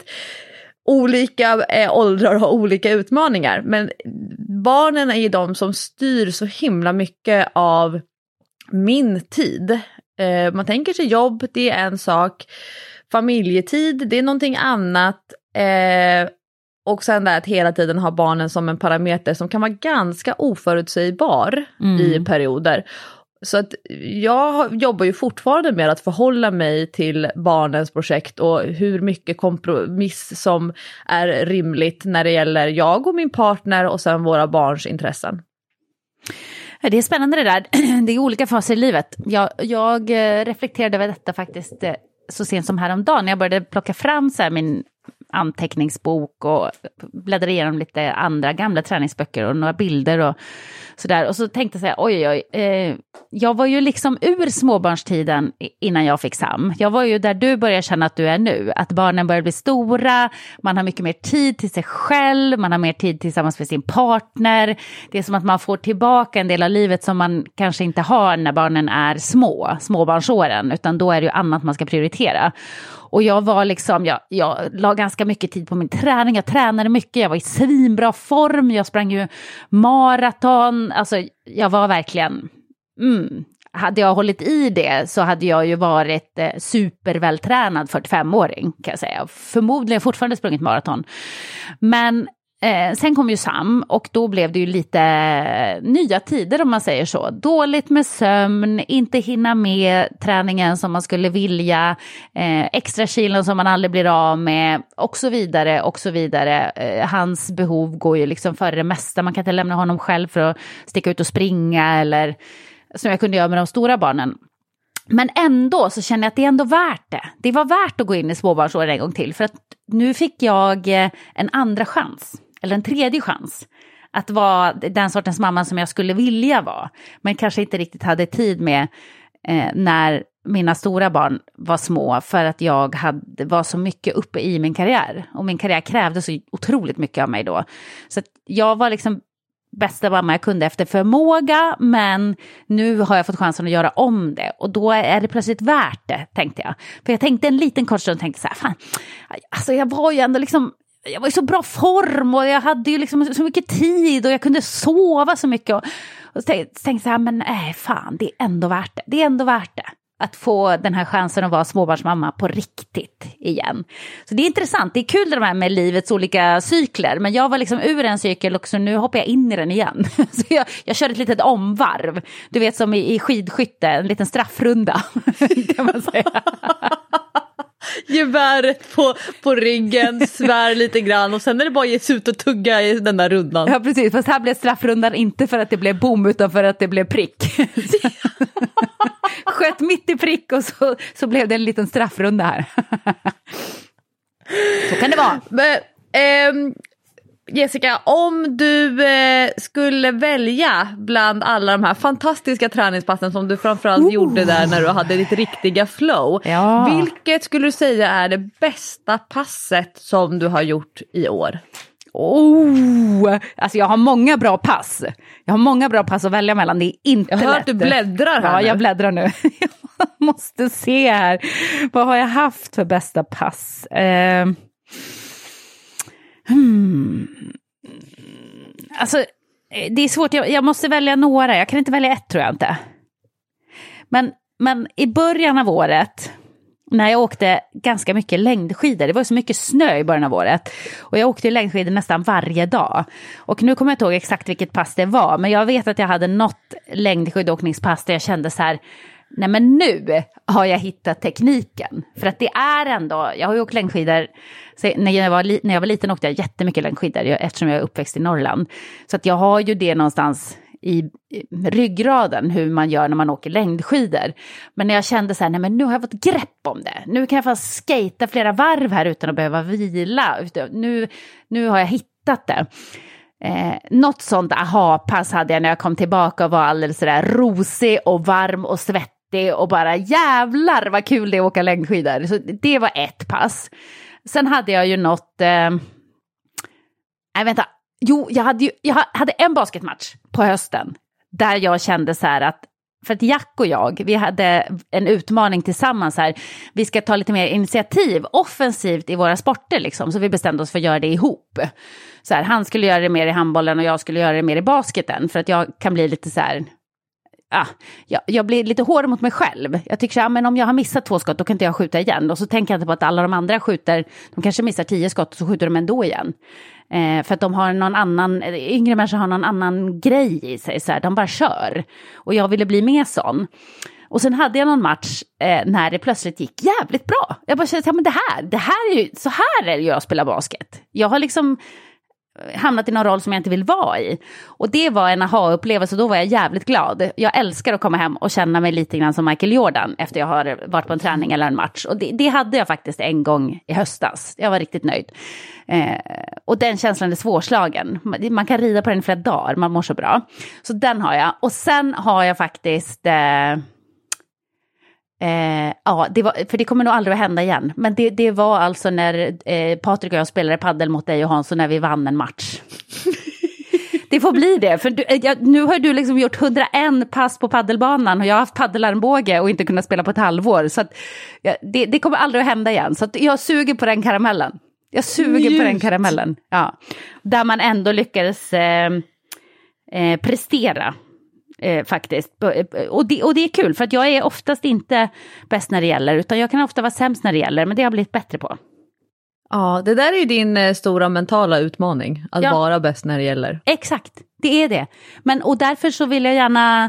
olika eh, åldrar har olika utmaningar, men barnen är ju de som styr så himla mycket av min tid. Eh, man tänker sig jobb, det är en sak. Familjetid, det är någonting annat. Eh, och sen där att hela tiden ha barnen som en parameter som kan vara ganska oförutsägbar mm. i perioder. Så att jag jobbar ju fortfarande med att förhålla mig till barnens projekt och hur mycket kompromiss som är rimligt när det gäller jag och min partner och sen våra barns intressen. Det är spännande det där. Det är olika faser i livet. Jag, jag reflekterade över detta faktiskt så sent som häromdagen när jag började plocka fram så här min anteckningsbok och bläddrade igenom lite andra gamla träningsböcker och några bilder och sådär. Och så tänkte jag så här, oj, oj, eh, jag var ju liksom ur småbarnstiden innan jag fick Sam. Jag var ju där du börjar känna att du är nu. Att barnen börjar bli stora, man har mycket mer tid till sig själv, man har mer tid tillsammans med sin partner. Det är som att man får tillbaka en del av livet som man kanske inte har när barnen är små, småbarnsåren. Utan då är det ju annat man ska prioritera. Och jag var liksom, jag, jag la ganska mycket tid på min träning, jag tränade mycket, jag var i svinbra form, jag sprang ju maraton, alltså jag var verkligen, mm, hade jag hållit i det så hade jag ju varit eh, supervältränad fyrtiofemåring kan jag säga, förmodligen fortfarande sprungit maraton. Men Eh, sen kom ju Sam och då blev det ju lite nya tider om man säger så. Dåligt med sömn, inte hinna med träningen som man skulle vilja, eh, extra kilon som man aldrig blir av med och så vidare och så vidare. Eh, hans behov går ju liksom före det mesta. Man kan inte lämna honom själv för att sticka ut och springa eller som jag kunde göra med de stora barnen. Men ändå så känner jag att det är ändå värt det. Det var värt att gå in i småbarnsåren en gång till för att nu fick jag en andra chans. Eller en tredje chans att vara den sortens mamma som jag skulle vilja vara. Men kanske inte riktigt hade tid med eh, när mina stora barn var små. För att jag hade, var så mycket uppe i min karriär. Och min karriär krävde så otroligt mycket av mig då. Så att jag var liksom bästa mamma jag kunde efter förmåga. Men nu har jag fått chansen att göra om det. Och då är det plötsligt värt det, tänkte jag. För jag tänkte en liten kort stund och tänkte så här, fan, alltså jag var ju ändå liksom... Jag var i så bra form och jag hade ju liksom så mycket tid och jag kunde sova så mycket. Och, och så tänkte jag så här, men nej fan, det är ändå värt det. Det är ändå värt det. Att få den här chansen att vara småbarnsmamma på riktigt igen. Så det är intressant, det är kul det här med livets olika cykler. Men jag var liksom ur en cykel och så nu hoppar jag in i den igen. Så jag, jag kör ett litet omvarv. Du vet som i, i skidskytte, en liten straffrunda kan man säga. Geväret på, på ryggen, svär lite grann och sen är det bara att ge sig ut och tugga i den där rundan. Ja precis, fast här blev straffrundan inte för att det blev bom utan för att det blev prick. Sköt mitt i prick och så, så blev det en liten straffrunda här. Så kan det vara. Men, ehm, Jessica, om du eh, skulle välja bland alla de här fantastiska träningspassen som du framförallt oh. gjorde där när du hade ditt riktiga flow. Ja. Vilket skulle du säga är det bästa passet som du har gjort i år? Oh, alltså jag har många bra pass. Jag har många bra pass att välja mellan. Det är inte jag hör lätt. Att du bläddrar här Ja, nu. jag bläddrar nu. Jag måste se här. Vad har jag haft för bästa pass? Eh... Hmm. Alltså det är svårt, jag, jag måste välja några. Jag kan inte välja ett tror jag inte. Men, men i början av året när jag åkte ganska mycket längdskidor, det var så mycket snö i början av året och jag åkte längdskidor nästan varje dag. Och nu kommer jag inte ihåg exakt vilket pass det var, men jag vet att jag hade något längdskidåkningspass där jag kände så här, nej men nu har jag hittat tekniken. För att det är ändå, jag har ju åkt längdskidor, så när, jag var, när jag var liten åkte jag jättemycket längdskidor eftersom jag är uppväxt i Norrland. Så att jag har ju det någonstans i ryggraden hur man gör när man åker längdskidor. Men när jag kände så här, nej men nu har jag fått grepp om det. Nu kan jag få skata flera varv här utan att behöva vila. Nu, nu har jag hittat det. Eh, något sånt aha-pass hade jag när jag kom tillbaka och var alldeles sådär rosig och varm och svettig och bara jävlar vad kul det är att åka längdskidor. Så det var ett pass. Sen hade jag ju något eh, nej vänta, jo jag hade, ju, jag hade en basketmatch på hösten där jag kände så här att för att Jack och jag, vi hade en utmaning tillsammans här. Vi ska ta lite mer initiativ offensivt i våra sporter liksom. Så vi bestämde oss för att göra det ihop. Så här, han skulle göra det mer i handbollen och jag skulle göra det mer i basketen. För att jag kan bli lite så här... Ja, jag, jag blir lite hård mot mig själv. Jag tycker så här, men om jag har missat två skott då kan inte jag skjuta igen. Och så tänker jag inte på att alla de andra skjuter, de kanske missar tio skott och så skjuter de ändå igen. Eh, för att de har någon annan, yngre människor har någon annan grej i sig. Så här, de bara kör. Och jag ville bli mer sån. Och sen hade jag någon match eh, när det plötsligt gick jävligt bra. Jag bara kände, ja men det här, det här är ju, så här är det ju jag spelar basket. Jag har liksom hamnat i någon roll som jag inte vill vara i. Och det var en aha-upplevelse, då var jag jävligt glad. Jag älskar att komma hem och känna mig lite grann som Michael Jordan efter jag har varit på en träning eller en match. Och det, det hade jag faktiskt en gång i höstas. Jag var riktigt nöjd. Eh, och den känslan är svårslagen. Man kan rida på den i flera dagar, man mår så bra. Så den har jag. Och sen har jag faktiskt... Eh, Eh, ja, det var, för det kommer nog aldrig att hända igen. Men det, det var alltså när eh, Patrik och jag spelade paddel mot dig och Hans, och när vi vann en match. Det får bli det. För du, jag, nu har du liksom gjort hundraen pass på paddelbanan och jag har haft paddelarmbåge och inte kunnat spela på ett halvår. Så att, ja, det, det kommer aldrig att hända igen. Så att jag suger på den karamellen. Jag suger Just. på den karamellen. Ja. Där man ändå lyckades eh, eh, prestera. Eh, faktiskt. Och det, och det är kul, för att jag är oftast inte bäst när det gäller, utan jag kan ofta vara sämst när det gäller, men det har jag blivit bättre på. Ja, det där är ju din eh, stora mentala utmaning, att ja. vara bäst när det gäller. Exakt, det är det. Men, och därför så vill jag gärna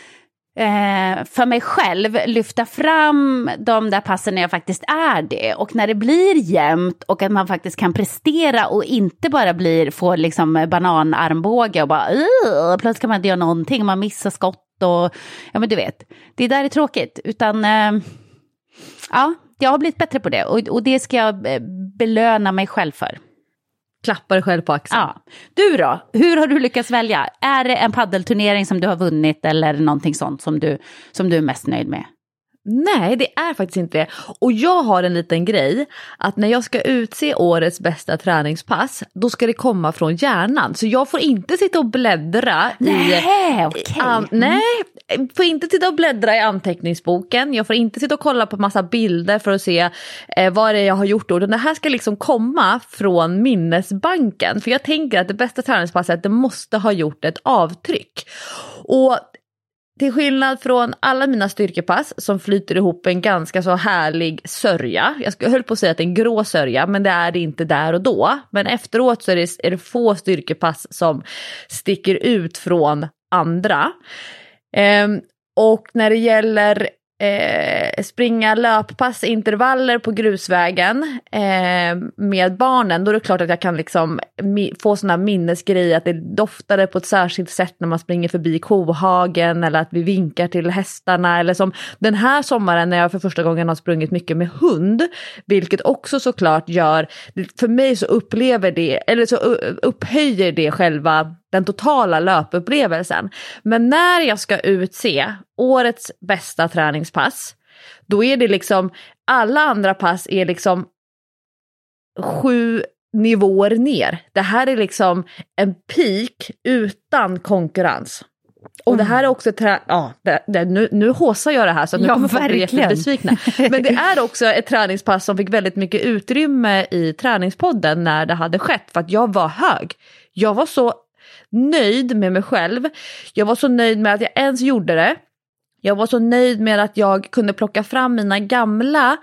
eh, för mig själv lyfta fram de där passen när jag faktiskt är det, och när det blir jämnt och att man faktiskt kan prestera och inte bara blir, får liksom bananarmbåge och bara plötsligt kan man inte göra någonting, man missar skott och ja, men du vet, det där är tråkigt, utan eh, ja, jag har blivit bättre på det, och, och det ska jag belöna mig själv för. Klappa dig själv på axeln. Ja. Du då? Hur har du lyckats välja? Är det en paddelturnering som du har vunnit eller någonting sånt som du, som du är mest nöjd med? Nej, det är faktiskt inte det. Och jag har en liten grej att när jag ska utse årets bästa träningspass, då ska det komma från hjärnan. Så jag får inte sitta och bläddra nej, i... Okay. Um, nej, får inte sitta och bläddra i anteckningsboken. Jag får inte sitta och kolla på massa bilder för att se eh, vad det är jag har gjort. Och det här ska liksom komma från minnesbanken. För jag tänker att det bästa träningspasset, det måste ha gjort ett avtryck. Och till skillnad från alla mina styrkepass som flyter ihop en ganska så härlig sörja. Jag höll på att säga att det är en grå sörja, men det är det inte där och då. Men efteråt så är det, är det få styrkepass som sticker ut från andra. Ehm, och när det gäller eh, springa löppass, intervaller på grusvägen eh, med barnen, då är det klart att jag kan liksom mi- få såna minnesgrejer, att det doftade på ett särskilt sätt när man springer förbi kohagen, eller att vi vinkar till hästarna, eller som den här sommaren när jag för första gången har sprungit mycket med hund, vilket också såklart gör, för mig så upplever det, eller så upphöjer det själva den totala löpupplevelsen. Men när jag ska utse årets bästa träningspass, då är det liksom, alla andra pass är liksom sju nivåer ner. Det här är liksom en peak utan konkurrens. Och det här är också trä- ja, det, det, nu, nu håsar jag det här så att nu ja, kommer folk bli jättebesvikna. Men det är också ett träningspass som fick väldigt mycket utrymme i träningspodden när det hade skett, för att jag var hög. Jag var så nöjd med mig själv. Jag var så nöjd med att jag ens gjorde det. Jag var så nöjd med att jag kunde plocka fram mina gamla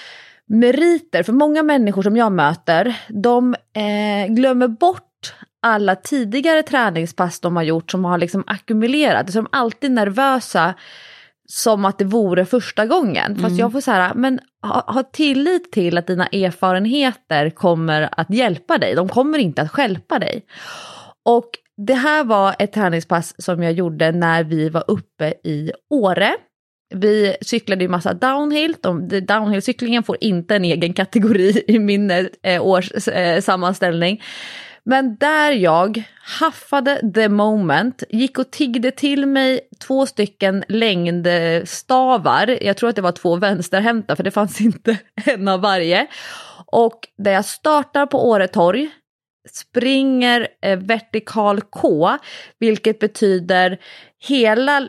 meriter. För många människor som jag möter, de eh, glömmer bort alla tidigare träningspass de har gjort som har liksom ackumulerat. De är alltid nervösa som att det vore första gången. Fast mm. jag får så här, men ha, ha tillit till att dina erfarenheter kommer att hjälpa dig. De kommer inte att stjälpa dig. Och det här var ett träningspass som jag gjorde när vi var uppe i Åre. Vi cyklade ju massa downhill. De, downhill-cyklingen får inte en egen kategori i min eh, års eh, sammanställning. Men där jag haffade the moment, gick och tiggde till mig två stycken längdstavar. Jag tror att det var två vänsterhänta, för det fanns inte en av varje. Och där jag startar på Åre torg, springer eh, vertikal K, vilket betyder hela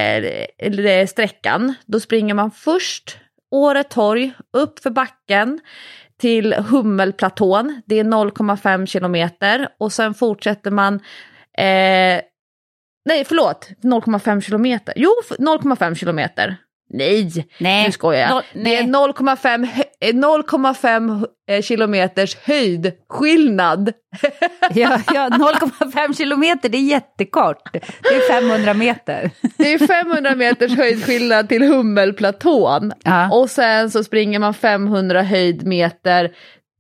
eh, sträckan. Då springer man först Åre torg upp för backen till Hummelplatån. Det är noll komma fem kilometer. Och sen fortsätter man... Eh, nej, förlåt. noll komma fem kilometer. Jo, noll komma fem kilometer. Nej, nej, nu skojar jag. No, det är noll komma fem, noll komma fem kilometers höjdskillnad. ja, ja, noll komma fem kilometer, det är jättekort. Det är femhundra meter. Det är femhundra meters höjdskillnad till Hummelplatån. Ja. Och sen så springer man femhundra höjdmeter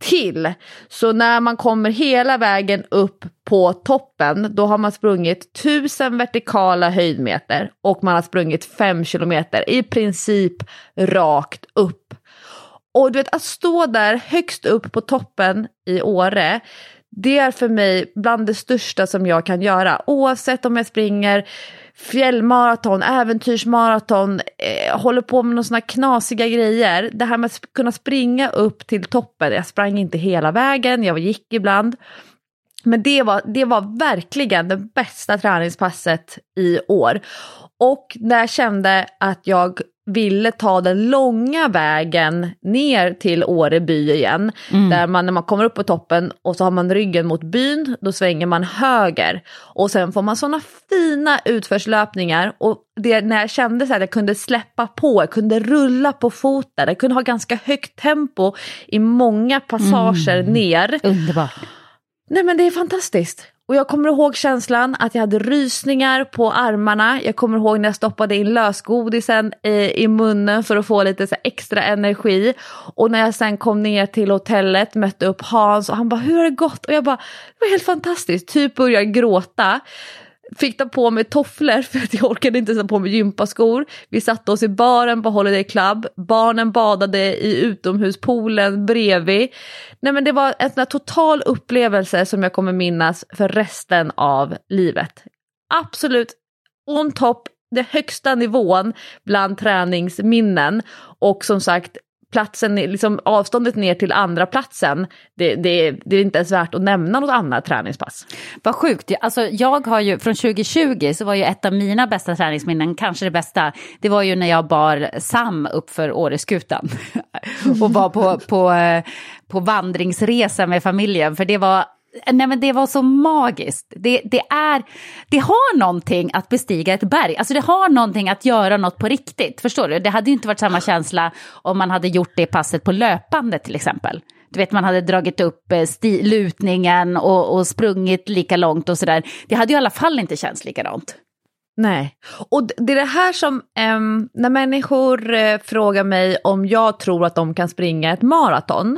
till. Så när man kommer hela vägen upp på toppen, då har man sprungit tusen vertikala höjdmeter och man har sprungit fem kilometer i princip rakt upp. Och du vet, att stå där högst upp på toppen i Åre, det är för mig bland det största som jag kan göra. Oavsett om jag springer fjällmaraton, äventyrsmaraton, eh, håller på med några såna knasiga grejer. Det här med att kunna springa upp till toppen. Jag sprang inte hela vägen, jag gick ibland. Men det var, det var verkligen det bästa träningspasset i år. Och när jag kände att jag ville ta den långa vägen ner till Åre by igen. Mm. Där man, när man kommer upp på toppen och så har man ryggen mot byn, då svänger man höger. Och sen får man såna fina utförslöpningar. Och det, när jag kände så att jag kunde släppa på, jag kunde rulla på foten, jag kunde ha ganska högt tempo i många passager mm. ner. Underbart. Nej, men det är fantastiskt. Och jag kommer ihåg känslan att jag hade rysningar på armarna. Jag kommer ihåg när jag stoppade in lösgodisen i, i munnen för att få lite så extra energi. Och när jag sen kom ner till hotellet, mötte upp Hans och han bara, hur har det gått? Och jag bara, det var helt fantastiskt. Typ började gråta. Fick ta på mig tofflor för att jag orkade inte sätta på mig gympaskor. Vi satte oss i baren på Holiday Club. Barnen badade i utomhuspoolen bredvid. Nej, men det var en sån här total upplevelse som jag kommer minnas för resten av livet. Absolut on top, det högsta nivån bland träningsminnen. Och som sagt, platsen, liksom avståndet ner till andra platsen, det, det, det är inte ens värt att nämna något annat träningspass. Vad sjukt. Alltså, jag har ju, från tjugo tjugo så var ju ett av mina bästa träningsminnen, kanske det bästa, det var ju när jag bar Sam upp för Åreskutan och var på, på, på vandringsresa med familjen, för det var Nej, men det var så magiskt. Det, det, är, det har någonting att bestiga ett berg. Alltså det har någonting att göra något på riktigt. Förstår du? Det hade ju inte varit samma känsla om man hade gjort det passet på löpande till exempel. Du vet, man hade dragit upp sti- lutningen och, och sprungit lika långt och sådär. Det hade ju i alla fall inte känts likadant. Nej, och det är det här som eh, när människor eh, frågar mig om jag tror att de kan springa ett maraton.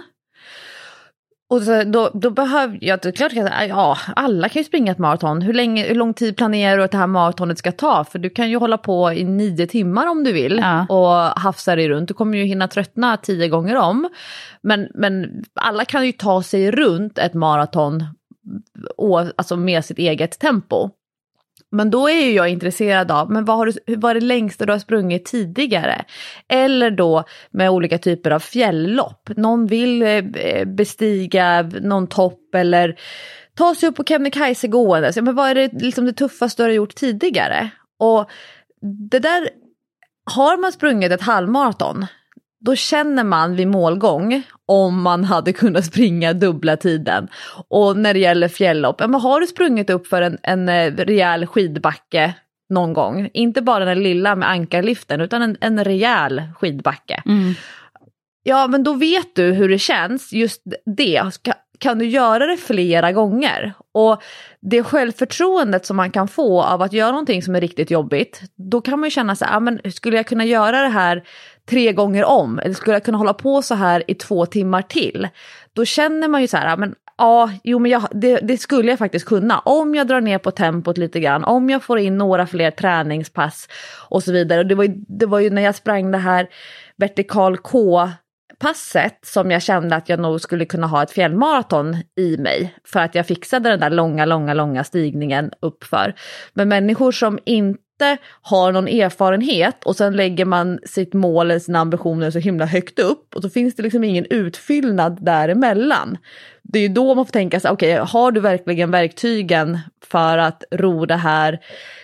Och så, då, då behöver jag, det är klart att ja, alla kan ju springa ett maraton. Hur, länge, hur lång tid planerar du att det här maratonet ska ta? För du kan ju hålla på i nio timmar om du vill ja. och hafsa dig runt. Du kommer ju hinna tröttna tio gånger om. Men, men alla kan ju ta sig runt ett maraton och, alltså med sitt eget tempo. Men då är ju jag intresserad av, men vad, har du, vad är det längsta du har sprungit tidigare? Eller då med olika typer av fjälllopp. Någon vill bestiga någon topp eller ta sig upp på Kebnekaise gående. Så, men vad är det, liksom det tuffaste du har gjort tidigare? Och det där, har man sprungit ett halvmaraton, då känner man vid målgång om man hade kunnat springa dubbla tiden. Och när det gäller fjälllopp, ja, men har du sprungit upp för en, en rejäl skidbacke någon gång? Inte bara den lilla med ankarliften utan en, en rejäl skidbacke. Mm. Ja, men då vet du hur det känns. Just det, ska, kan du göra det flera gånger? Och det självförtroendet som man kan få av att göra någonting som är riktigt jobbigt, då kan man ju känna sig, ja, men skulle jag kunna göra det här tre gånger om? Eller skulle jag kunna hålla på så här i två timmar till? Då känner man ju så här, ja, men ja, jo, men jag, det, det skulle jag faktiskt kunna. Om jag drar ner på tempot lite grann, om jag får in några fler träningspass och så vidare. Och det var ju, det var ju när jag sprang det här vertikal K passet som jag kände att jag nog skulle kunna ha ett fjällmaraton i mig, för att jag fixade den där långa, långa, långa stigningen uppför. Men människor som inte har någon erfarenhet och sen lägger man sitt mål eller sina ambitioner så himla högt upp och så finns det liksom ingen utfyllnad däremellan. Det är ju då man får tänka sig, okej, okay, har du verkligen verktygen för att ro det här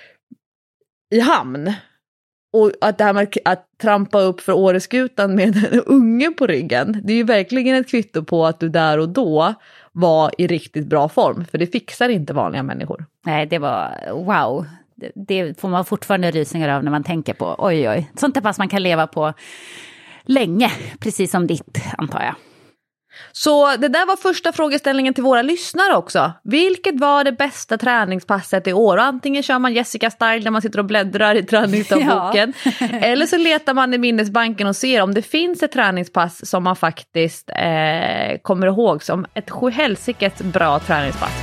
i hamn? Och att det här med att trampa upp för Åreskutan med en unge på ryggen, det är ju verkligen ett kvitto på att du där och då var i riktigt bra form. För det fixar inte vanliga människor. Nej, det var wow. Det, det får man fortfarande rysningar av när man tänker på. Oj, oj. Sånt där pass man kan leva på länge, precis som ditt, antar jag. Så det där var första frågeställningen till våra lyssnare också. Vilket var det bästa träningspasset i år? Och antingen kör man Jessica Style där man sitter och bläddrar i träningsdagboken. Ja. Eller så letar man i minnesbanken och ser om det finns ett träningspass som man faktiskt eh, kommer ihåg som ett sjuhelsikes bra träningspass.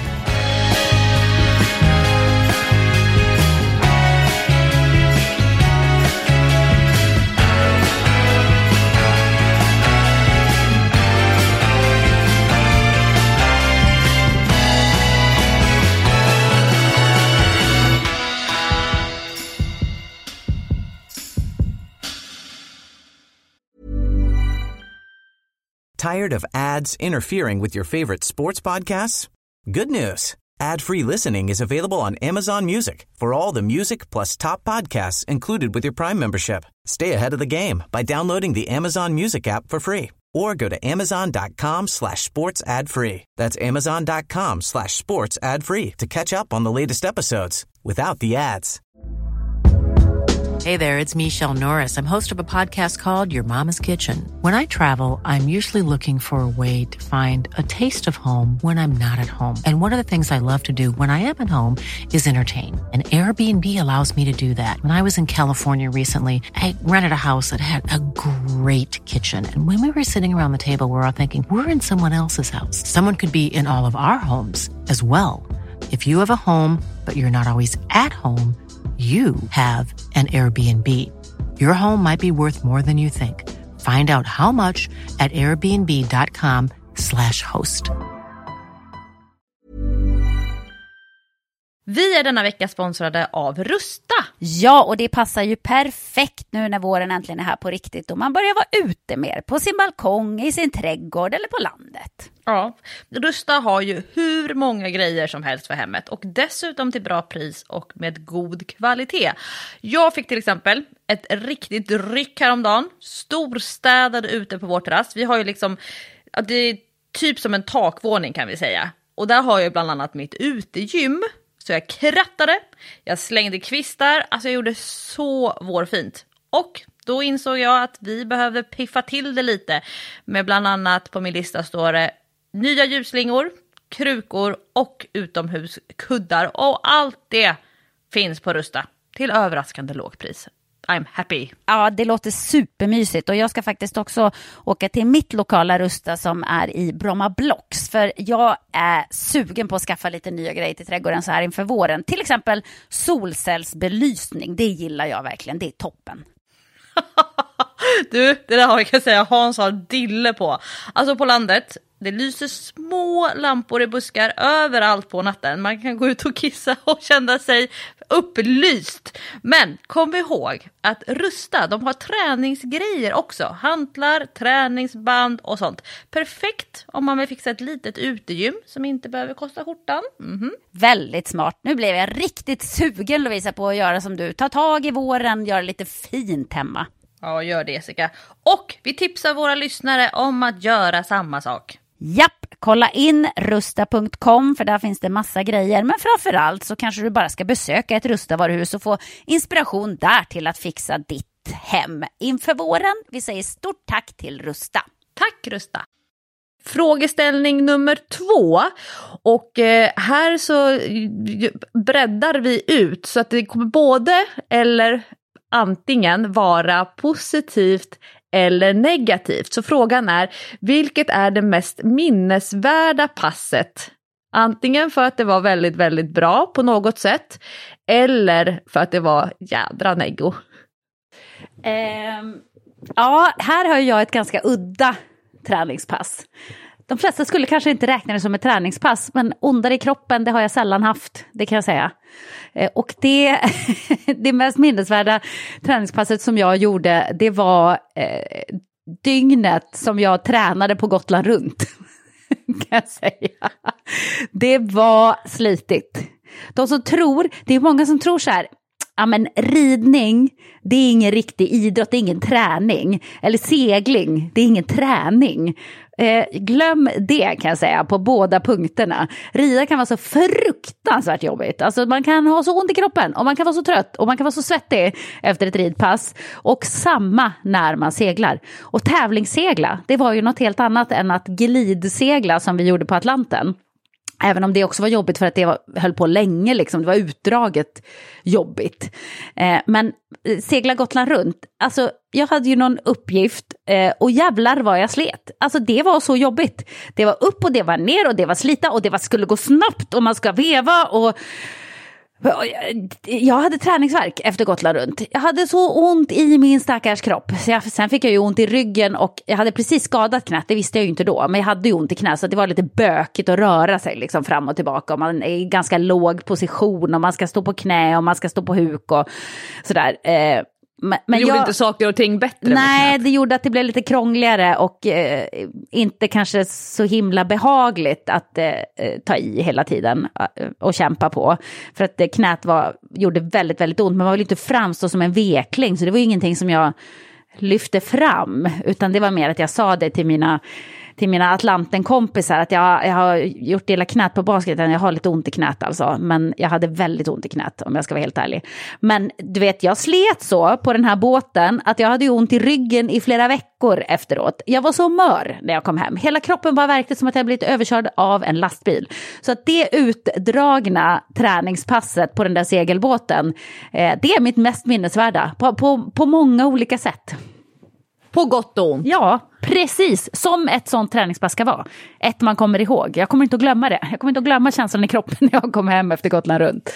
Tired of ads interfering with your favorite sports podcasts? Good news. Ad-free listening is available on Amazon Music for all the music plus top podcasts included with your Prime membership. Stay ahead of the game by downloading the Amazon Music app for free or go to amazon.com slash sports ad free. That's amazon.com slash sports ad free to catch up on the latest episodes without the ads. Hey there, it's Michelle Norris. I'm host of a podcast called Your Mama's Kitchen. When I travel, I'm usually looking for a way to find a taste of home when I'm not at home. And one of the things I love to do when I am at home is entertain. And Airbnb allows me to do that. When I was in California recently, I rented a house that had a great kitchen. And when we were sitting around the table, we were all thinking, we're in someone else's house. Someone could be in all of our homes as well. If you have a home, but you're not always at home, you have an Airbnb. Your home might be worth more than you think. Find out how much at airbnb.com slash host. Vi är denna vecka sponsrade av Rusta. Ja, och det passar ju perfekt nu när våren äntligen är här på riktigt och man börjar vara ute mer på sin balkong, i sin trädgård eller på landet. Ja, Rusta har ju hur många grejer som helst för hemmet och dessutom till bra pris och med god kvalitet. Jag fick till exempel ett riktigt ryck häromdagen, storstädade ute på vår terrass. Vi har ju liksom, det är typ som en takvåning kan vi säga. Och där har jag bland annat mitt utegym. Så jag krattade, jag slängde kvistar, alltså jag gjorde så vårfint. Och då insåg jag att vi behövde piffa till det lite. Med bland annat på min lista står det nya ljusslingor, krukor och utomhuskuddar. Och allt det finns på Rusta till överraskande lågpris. I'm happy. Ja, det låter supermysigt och jag ska faktiskt också åka till mitt lokala Rusta som är i Bromma Blocks. För jag är sugen på att skaffa lite nya grejer till trädgården så här inför våren. Till exempel solcellsbelysning, det gillar jag verkligen, det är toppen. Du, det där har jag kan säga Hans har dille på. Alltså på landet, det lyser små lampor i buskar överallt på natten. Man kan gå ut och kissa och känna sig upplyst. Men kom ihåg att Rusta, de har träningsgrejer också. Hantlar, träningsband och sånt. Perfekt om man vill fixa ett litet utegym som inte behöver kosta skjortan. Mm-hmm. Väldigt smart. Nu blev jag riktigt sugen, Lovisa, på att göra som du. Ta tag i våren, göra lite fint hemma. Ja, gör det, Jessica. Och vi tipsar våra lyssnare om att göra samma sak. Japp, kolla in rusta punkt com för där finns det massa grejer. Men framförallt så kanske du bara ska besöka ett Rusta-varuhus och få inspiration där till att fixa ditt hem inför våren. Vi säger stort tack till Rusta. Tack Rusta! Frågeställning nummer två. Och eh, här så breddar vi ut så att det kommer både eller antingen vara positivt eller negativt. Så frågan är, vilket är det mest minnesvärda passet? Antingen för att det var väldigt, väldigt bra på något sätt eller för att det var jädra neggo. Um, ja, här har jag ett ganska udda träningspass. De flesta skulle kanske inte räkna det som ett träningspass, men ondare i kroppen, det har jag sällan haft, det kan jag säga. Och det, det mest minnesvärda träningspasset som jag gjorde, det var eh, dygnet som jag tränade på Gotland runt, kan jag säga. Det var slitigt. De som tror, det är många som tror så här, ja men ridning, det är ingen riktig idrott, det är ingen träning. Eller segling, det är ingen träning. Eh, glöm det kan jag säga på båda punkterna. Rida kan vara så fruktansvärt jobbigt. Alltså man kan ha så ont i kroppen och man kan vara så trött och man kan vara så svettig efter ett ridpass. Och samma när man seglar. Och tävlingssegla, det var ju något helt annat än att glidsegla som vi gjorde på Atlanten. Även om det också var jobbigt för att det var, höll på länge, liksom. Det var utdraget jobbigt. Eh, men segla Gotland runt, alltså jag hade ju någon uppgift eh, och jävlar vad jag slet. Alltså det var så jobbigt. Det var upp och det var ner och det var slita och det var, skulle gå snabbt och man ska veva och... Jag hade träningsvärk efter Gotland runt. Jag hade så ont i min stackars kropp. Så jag, sen fick jag ju ont i ryggen och jag hade precis skadat knät. Det visste jag ju inte då. Men jag hade ju ont i knät så det var lite bökigt att röra sig liksom fram och tillbaka. Och man är i ganska låg position och man ska stå på knä och man ska stå på huk och sådär. Eh, Men, men det gjorde jag, inte saker och ting bättre? Nej, det gjorde att det blev lite krångligare och eh, inte kanske så himla behagligt att eh, ta i hela tiden eh, och kämpa på. För att eh, knät var, gjorde väldigt, väldigt ont, men man vill inte framstå som en vekling, så det var ju ingenting som jag lyfte fram, utan det var mer att jag sa det till mina till mina Atlanten-kompisar att jag, jag har gjort illa knät på basketen, jag har lite ont i knät alltså, men jag hade väldigt ont i knät om jag ska vara helt ärlig. Men du vet, jag slet så på den här båten att jag hade ont i ryggen i flera veckor efteråt. Jag var så mör när jag kom hem. Hela kroppen var verkligen som att jag blivit överkörd av en lastbil. Så att det utdragna träningspasset på den där segelbåten, eh, det är mitt mest minnesvärda på, på, på många olika sätt. På gott och ont. Ja, precis. Som ett sånt träningspass ska vara. Ett man kommer ihåg. Jag kommer inte att glömma det. Jag kommer inte att glömma känslan i kroppen när jag kom hem efter Gotland runt.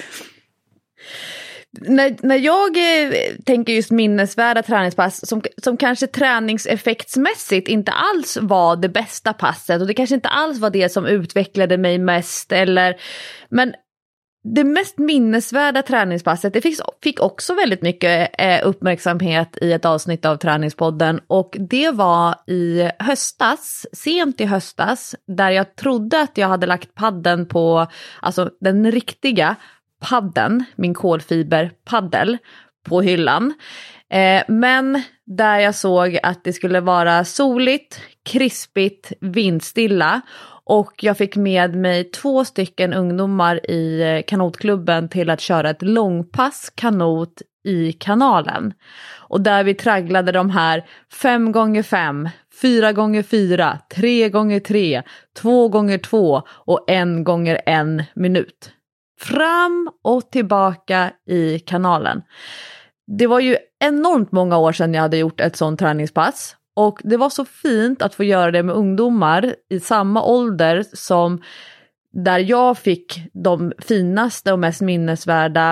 När, när jag eh, tänker just minnesvärda träningspass som, som kanske träningseffektsmässigt inte alls var det bästa passet. Och det kanske inte alls var det som utvecklade mig mest. Eller, men det mest minnesvärda träningspasset, det fick, fick också väldigt mycket eh, uppmärksamhet i ett avsnitt av Träningspodden, och det var i höstas, sent i höstas, där jag trodde att jag hade lagt padden på, alltså den riktiga padden, min kolfiberpaddel på hyllan, eh, men där jag såg att det skulle vara soligt, krispigt, vindstilla. Och jag fick med mig två stycken ungdomar i kanotklubben till att köra ett långpass kanot i kanalen. Och där vi tragglade de här fem gånger fem, fyra gånger fyra, tre gånger tre, två gånger två och en gånger en minut. Fram och tillbaka i kanalen. Det var ju enormt många år sedan jag hade gjort ett sånt träningspass. Och det var så fint att få göra det med ungdomar i samma ålder som där jag fick de finaste och mest minnesvärda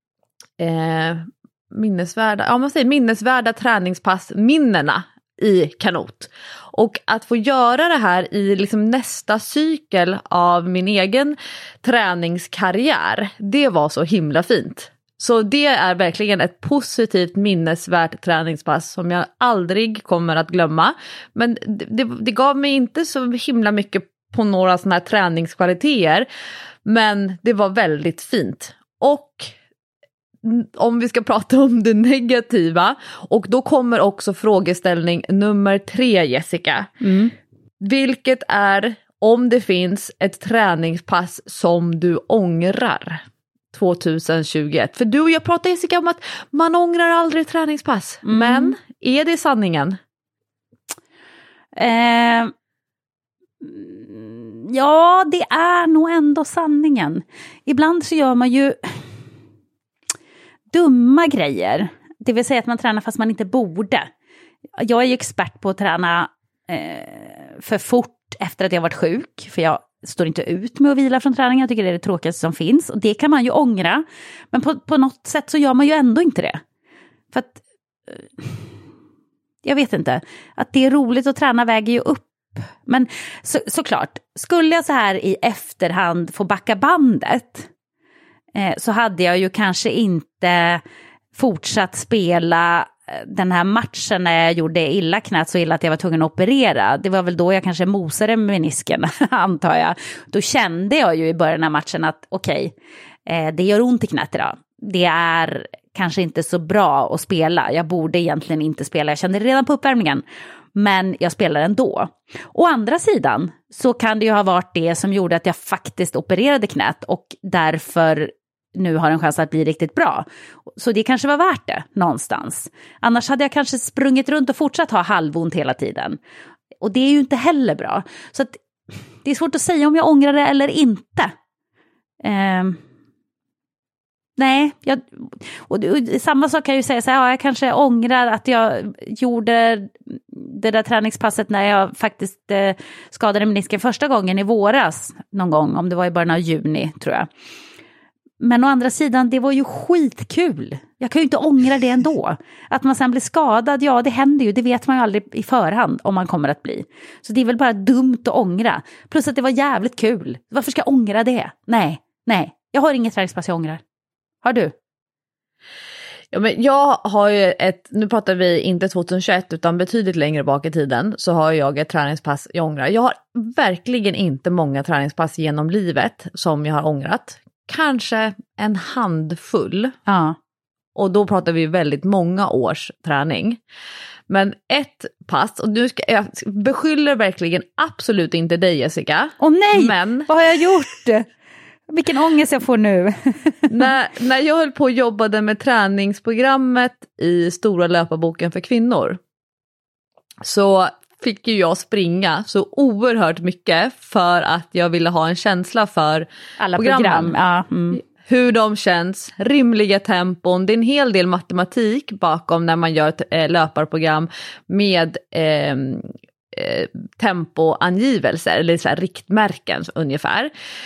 eh, minnesvärda, ja man säger minnesvärda träningspassminnena i kanot. Och att få göra det här i liksom nästa cykel av min egen träningskarriär, det var så himla fint. Så det är verkligen ett positivt minnesvärt träningspass som jag aldrig kommer att glömma. Men det, det, det gav mig inte så himla mycket på några sådana här träningskvaliteter. Men det var väldigt fint. Och om vi ska prata om det negativa, och då kommer också frågeställning nummer tre, Jessica. Mm. Vilket är, om det finns ett träningspass som du ångrar tjugohundratjugoett. För du och jag pratade, Jessica, om att man ångrar aldrig träningspass. Mm. Men är det sanningen? Eh, ja, det är nog ändå sanningen. Ibland så gör man ju dumma grejer. Det vill säga att man tränar fast man inte borde. Jag är ju expert på att träna eh, för fort efter att jag varit sjuk. För jag står inte ut med att vila från träning. Jag tycker det är det tråkigaste som finns. Och det kan man ju ångra. Men på, på något sätt så gör man ju ändå inte det. För att eh, jag vet inte. Att det är roligt att träna väger ju upp. Men så, såklart, skulle jag så här i efterhand få backa bandet, eh, så hade jag ju kanske inte fortsatt spela den här matchen när jag gjorde illa knät så illa att jag var tvungen att operera. Det var väl då jag kanske mosade menisken, antar jag. Då kände jag ju i början av matchen att okej, okay, eh, det gör ont i knät idag. Det är kanske inte så bra att spela. Jag borde egentligen inte spela, jag kände det redan på uppvärmningen. Men jag spelar ändå. Å andra sidan så kan det ju ha varit det som gjorde att jag faktiskt opererade knät och därför nu har en chans att bli riktigt bra. Så det kanske var värt det någonstans. Annars hade jag kanske sprungit runt och fortsatt ha halvont hela tiden. Och det är ju inte heller bra. Så att det är svårt att säga om jag ångrar det eller inte. Um, nej, jag, och, och, samma sak kan jag ju säga så här, ja, jag kanske ångrar att jag gjorde det där träningspasset när jag faktiskt eh, skadade menisken första gången i våras någon gång, om det var i början av juni tror jag. Men å andra sidan, det var ju skitkul. Jag kan ju inte ångra det ändå. Att man sen blir skadad, ja det händer ju. Det vet man ju aldrig i förhand om man kommer att bli. Så det är väl bara dumt att ångra. Plus att det var jävligt kul. Varför ska jag ångra det? Nej, nej. Jag har inget träningspass jag ångrar. Har du? Ja, men jag har ju ett, nu pratar vi inte tjugohundratjugoett utan betydligt längre bak i tiden, så har jag ett träningspass jag ångrar. Jag har verkligen inte många träningspass genom livet som jag har ångrat. Kanske en handfull. Ja. Och då pratar vi väldigt många års träning. Men ett pass, och nu ska jag beskyller verkligen absolut inte dig Jessica. Åh nej, men vad har jag gjort? Vilken ångest jag får nu. när, när jag höll på och jobbade med träningsprogrammet i Stora löparboken för kvinnor, så fick ju jag springa så oerhört mycket för att jag ville ha en känsla för alla programmen. program. Ja, mm. Hur de känns, rimliga tempon. Det är en hel del matematik bakom när man gör ett äh, löparprogram med äh, äh, tempoangivelser eller så här riktmärken ungefär.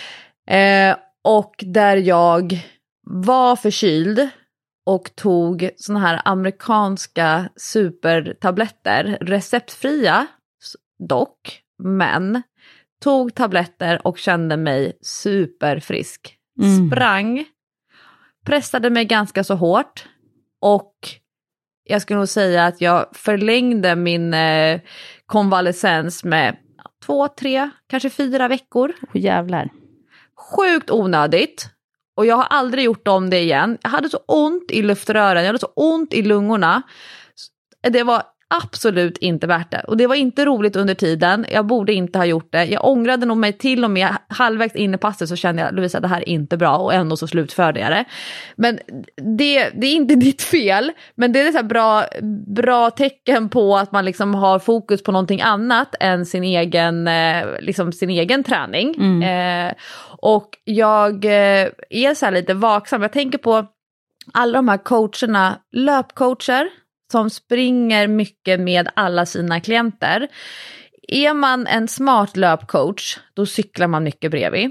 Äh, och där jag var förkyld och tog såna här amerikanska supertabletter, receptfria dock, men tog tabletter och kände mig superfrisk. Mm. Sprang, pressade mig ganska så hårt och jag skulle nog säga att jag förlängde min eh, konvalescens med två, tre, kanske fyra veckor. Åh jävlar. Sjukt onödigt. Och jag har aldrig gjort om det igen. Jag hade så ont i luftrören, jag hade så ont i lungorna. Det var absolut inte värt det. Och det var inte roligt under tiden. Jag borde inte ha gjort det. Jag ångrade nog mig till och med halvvägs in i passet, så kände jag, Lovisa, det här är inte bra, och ändå så slutförde jag det. Men det, det är inte ditt fel, men det är ett så här bra, bra tecken på att man liksom har fokus på någonting annat än sin egen, liksom sin egen träning. Mm. Eh, och jag eh, är så här lite vaksam. Jag tänker på alla de här coacherna, löpcoacher, som springer mycket med alla sina klienter. Är man en smart löpcoach, då cyklar man mycket bredvid.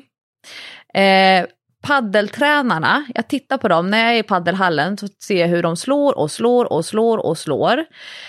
Eh, paddeltränarna, jag tittar på dem när jag är i paddelhallen, så ser jag hur de slår och slår och slår och slår.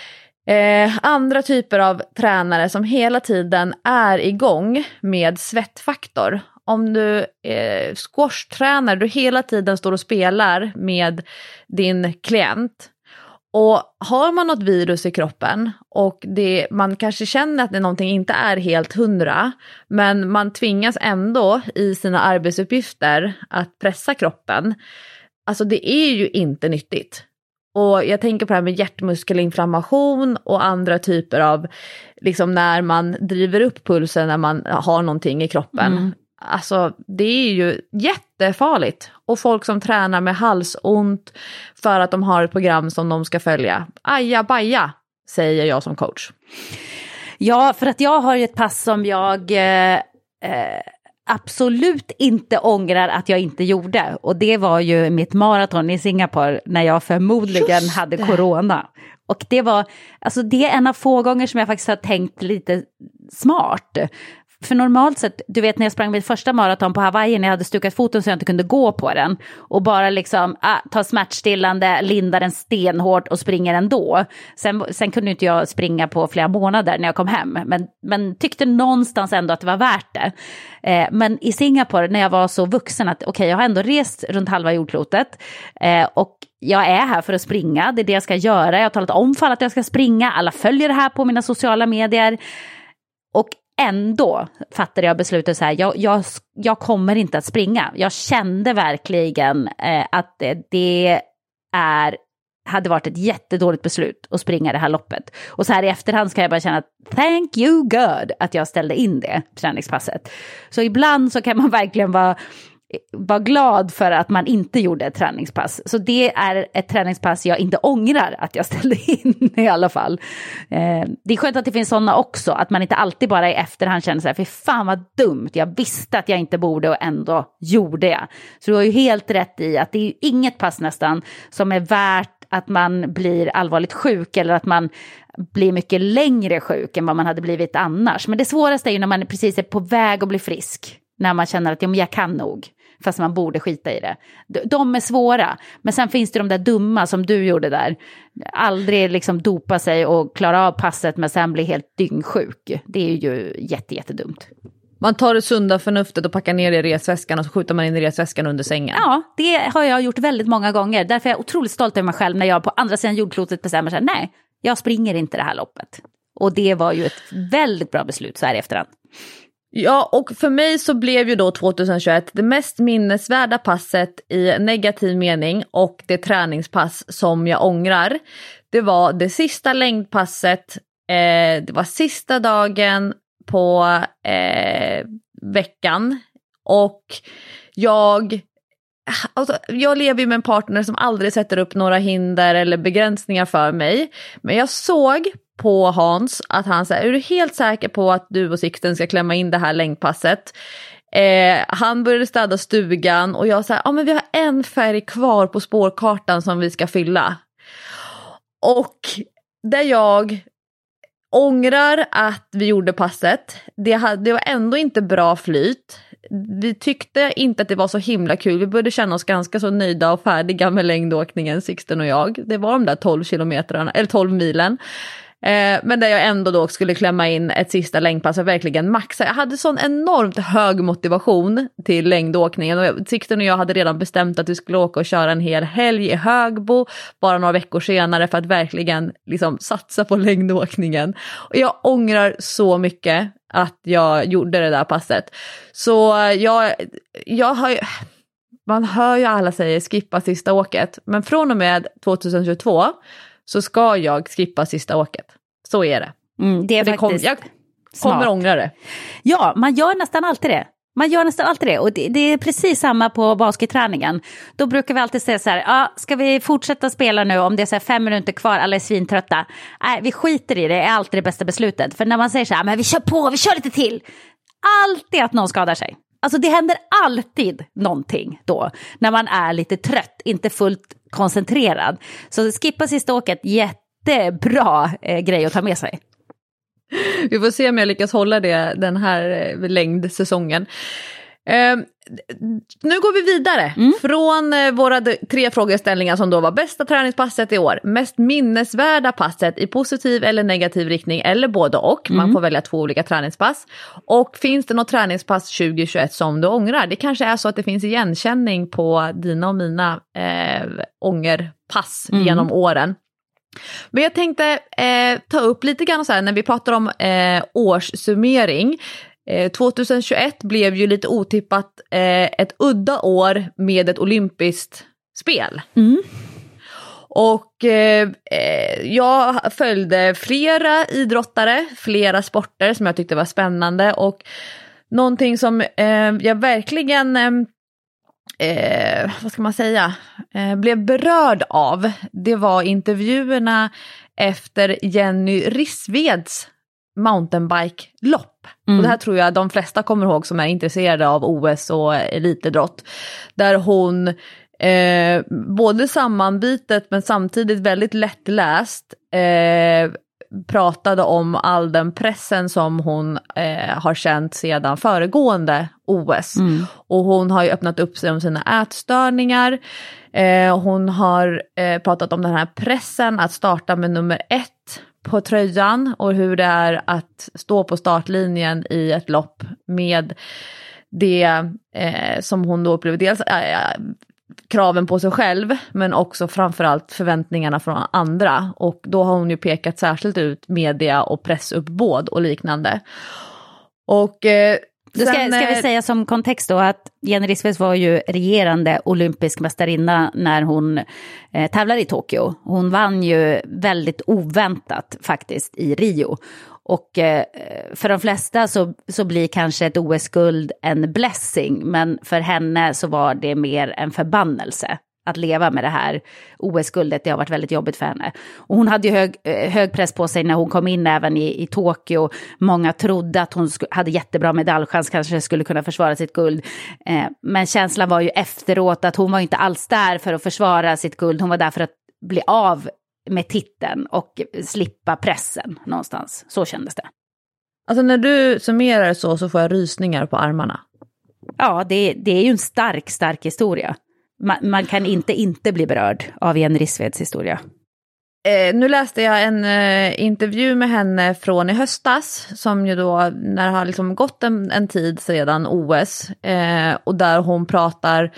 Eh, andra typer av tränare som hela tiden är igång med svettfaktor. Om du eh, squashtränare, du hela tiden står och spelar med din klient. Och har man något virus i kroppen och det, man kanske känner att det någonting inte är helt hundra, men man tvingas ändå i sina arbetsuppgifter att pressa kroppen. Alltså det är ju inte nyttigt. Och jag tänker på det här med hjärtmuskelinflammation och andra typer av, liksom när man driver upp pulsen när man har någonting i kroppen. Mm. Alltså det är ju jättefarligt. Och folk som tränar med halsont för att de har ett program som de ska följa. Aja baja, säger jag som coach. Ja, för att jag har ju ett pass som jag eh, eh, absolut inte ångrar att jag inte gjorde. Och det var ju mitt maraton i Singapore när jag förmodligen hade corona. Och det var, alltså det är en av få gånger som jag faktiskt har tänkt lite smart. För normalt sett, du vet när jag sprang mitt första maraton på Hawaii, när jag hade stukat foten så jag inte kunde gå på den. Och bara liksom ah, ta smärtstillande, linda den stenhårt och springer ändå. Sen, sen kunde inte jag springa på flera månader när jag kom hem. Men, men tyckte någonstans ändå att det var värt det. Eh, men i Singapore när jag var så vuxen att okej, okay, jag har ändå rest runt halva jordklotet. Eh, och jag är här för att springa, det är det jag ska göra. Jag har talat om för att jag ska springa. Alla följer det här på mina sociala medier. Och ändå fattade jag beslutet så här, jag, jag, jag kommer inte att springa. Jag kände verkligen eh, att det, är hade varit ett jättedåligt beslut att springa det här loppet. Och så här i efterhand ska jag bara känna att thank you God att jag ställde in det träningspasset. Så ibland så kan man verkligen vara, vara glad för att man inte gjorde ett träningspass. Så det är ett träningspass jag inte ångrar att jag ställde in i alla fall. Eh, det är skönt att det finns sådana också. Att man inte alltid bara i efterhand känner så här, för fan vad dumt. Jag visste att jag inte borde och ändå gjorde jag. Så du har ju helt rätt i att det är inget pass nästan som är värt att man blir allvarligt sjuk eller att man blir mycket längre sjuk än vad man hade blivit annars. Men det svåraste är ju när man precis är på väg att bli frisk. När man känner att ja, men jag kan nog. Fast man borde skita i det. De är svåra. Men sen finns det de där dumma som du gjorde där. Aldrig liksom dopa sig och klara av passet men sen bli helt dyngsjuk. Det är ju jätte, jättedumt. Man tar det sunda förnuftet och packar ner det i resväskan och så skjuter man in i resväskan under sängen. Ja, det har jag gjort väldigt många gånger. Därför är jag otroligt stolt över mig själv när jag på andra sidan jordklotet bestämmer sig. Nej, jag springer inte det här loppet. Och det var ju ett väldigt bra beslut så här i efterhand. Ja, och för mig så blev ju då tjugohundratjugoett det mest minnesvärda passet i negativ mening och det träningspass som jag ångrar. Det var det sista längdpasset, eh, det var sista dagen på eh, veckan och jag, alltså, jag lever ju med en partner som aldrig sätter upp några hinder eller begränsningar för mig. Men jag såg på Hans att han sa, är du helt säker på att du och Sixten ska klämma in det här längdpasset? Eh, han började städa stugan och jag sa, ja ah, men vi har en färg kvar på spårkartan som vi ska fylla. Och där jag ångrar att vi gjorde passet. Det, hade, det var ändå inte bra flyt. Vi tyckte inte att det var så himla kul. Vi började känna oss ganska så nöjda och färdiga med längdåkningen, Sixten och jag. Det var de där tolv kilometrarna, eller tolv milen. Eh, men där jag ändå då skulle klämma in ett sista längdpass och verkligen maxa. Jag hade sån enormt hög motivation till längdåkningen. Och Sixten och jag hade redan bestämt att vi skulle åka och köra en hel helg i Högbo bara några veckor senare för att verkligen liksom satsa på längdåkningen. Och jag ångrar så mycket att jag gjorde det där passet. Så jag, jag har ju, man hör ju alla säga skippa sista åket. Men från och med tjugohundratjugotvå så ska jag skippa sista åket. Så är det. Mm, det är det faktiskt kom, jag kommer smart. ångra det. Ja, man gör nästan alltid det. Man gör nästan alltid det. Och det, det är precis samma på basketträningen. Då brukar vi alltid säga så här, ja, ska vi fortsätta spela nu om det är så här fem minuter kvar, alla är svintrötta. Nej, vi skiter i det, det är alltid det bästa beslutet. För när man säger så här, men vi kör på, vi kör lite till. Alltid att någon skadar sig. Alltså det händer alltid någonting då. När man är lite trött, inte fullt koncentrerad. Så skippa sista åket, jättebra eh, grej att ta med sig. Vi får se om jag lyckas hålla det den här eh, längdsäsongen. Eh, nu går vi vidare mm. från eh, våra d- tre frågeställningar som då var bästa träningspasset i år, mest minnesvärda passet i positiv eller negativ riktning eller både och. Man mm. får välja två olika träningspass. Och finns det något träningspass tjugohundratjugoett som du ångrar? Det kanske är så att det finns igenkänning på dina och mina eh, ångerpass mm. genom åren. Men jag tänkte eh, ta upp lite grann så här när vi pratar om eh, årssummering. Eh, tjugohundratjugoett blev ju lite otippat eh, ett udda år med ett olympiskt spel. Mm. Och eh, jag följde flera idrottare, flera sporter som jag tyckte var spännande. Och någonting som eh, jag verkligen... Eh, Eh, vad ska man säga, eh, blev berörd av, det var intervjuerna efter Jenny Rissveds mountainbike-lopp. Mm. Och det här tror jag de flesta kommer ihåg som är intresserade av O S och elitidrott. Där hon eh, både sammanbitet men samtidigt väldigt lättläst eh, pratade om all den pressen som hon eh, har känt sedan föregående O S. Mm. Och hon har ju öppnat upp sig om sina ätstörningar. Eh, hon har eh, pratat om den här pressen att starta med nummer ett på tröjan och hur det är att stå på startlinjen i ett lopp med det eh, som hon då upplever dels äh, kraven på sig själv men också framförallt förväntningarna från andra, och då har hon ju pekat särskilt ut media och pressuppbåd och liknande. Och eh, Då ska, Sen, ska vi säga som kontext då att Jenny Rissveds var ju regerande olympisk mästarinna när hon eh, tävlade i Tokyo. Hon vann ju väldigt oväntat faktiskt i Rio. Och eh, för de flesta så, så blir kanske ett O S-guld en blessing, men för henne så var det mer en förbannelse. Att leva med det här O S-guldet, det har varit väldigt jobbigt för henne. Och hon hade ju hög, hög press på sig när hon kom in även i, i Tokyo. Många trodde att hon hade jättebra medaljchans, kanske skulle kunna försvara sitt guld. Eh, men känslan var ju efteråt att hon var inte alls där för att försvara sitt guld. Hon var där för att bli av med titeln och slippa pressen någonstans. Så kändes det. Alltså när du summerar så så får jag rysningar på armarna. Ja, det, det är ju en stark, stark historia. Man, man kan inte inte bli berörd av Jenny Rissveds historia. Eh, nu läste jag en eh, intervju med henne från i höstas, som ju då, när det har liksom gått en, en tid sedan O S, eh, och där hon pratar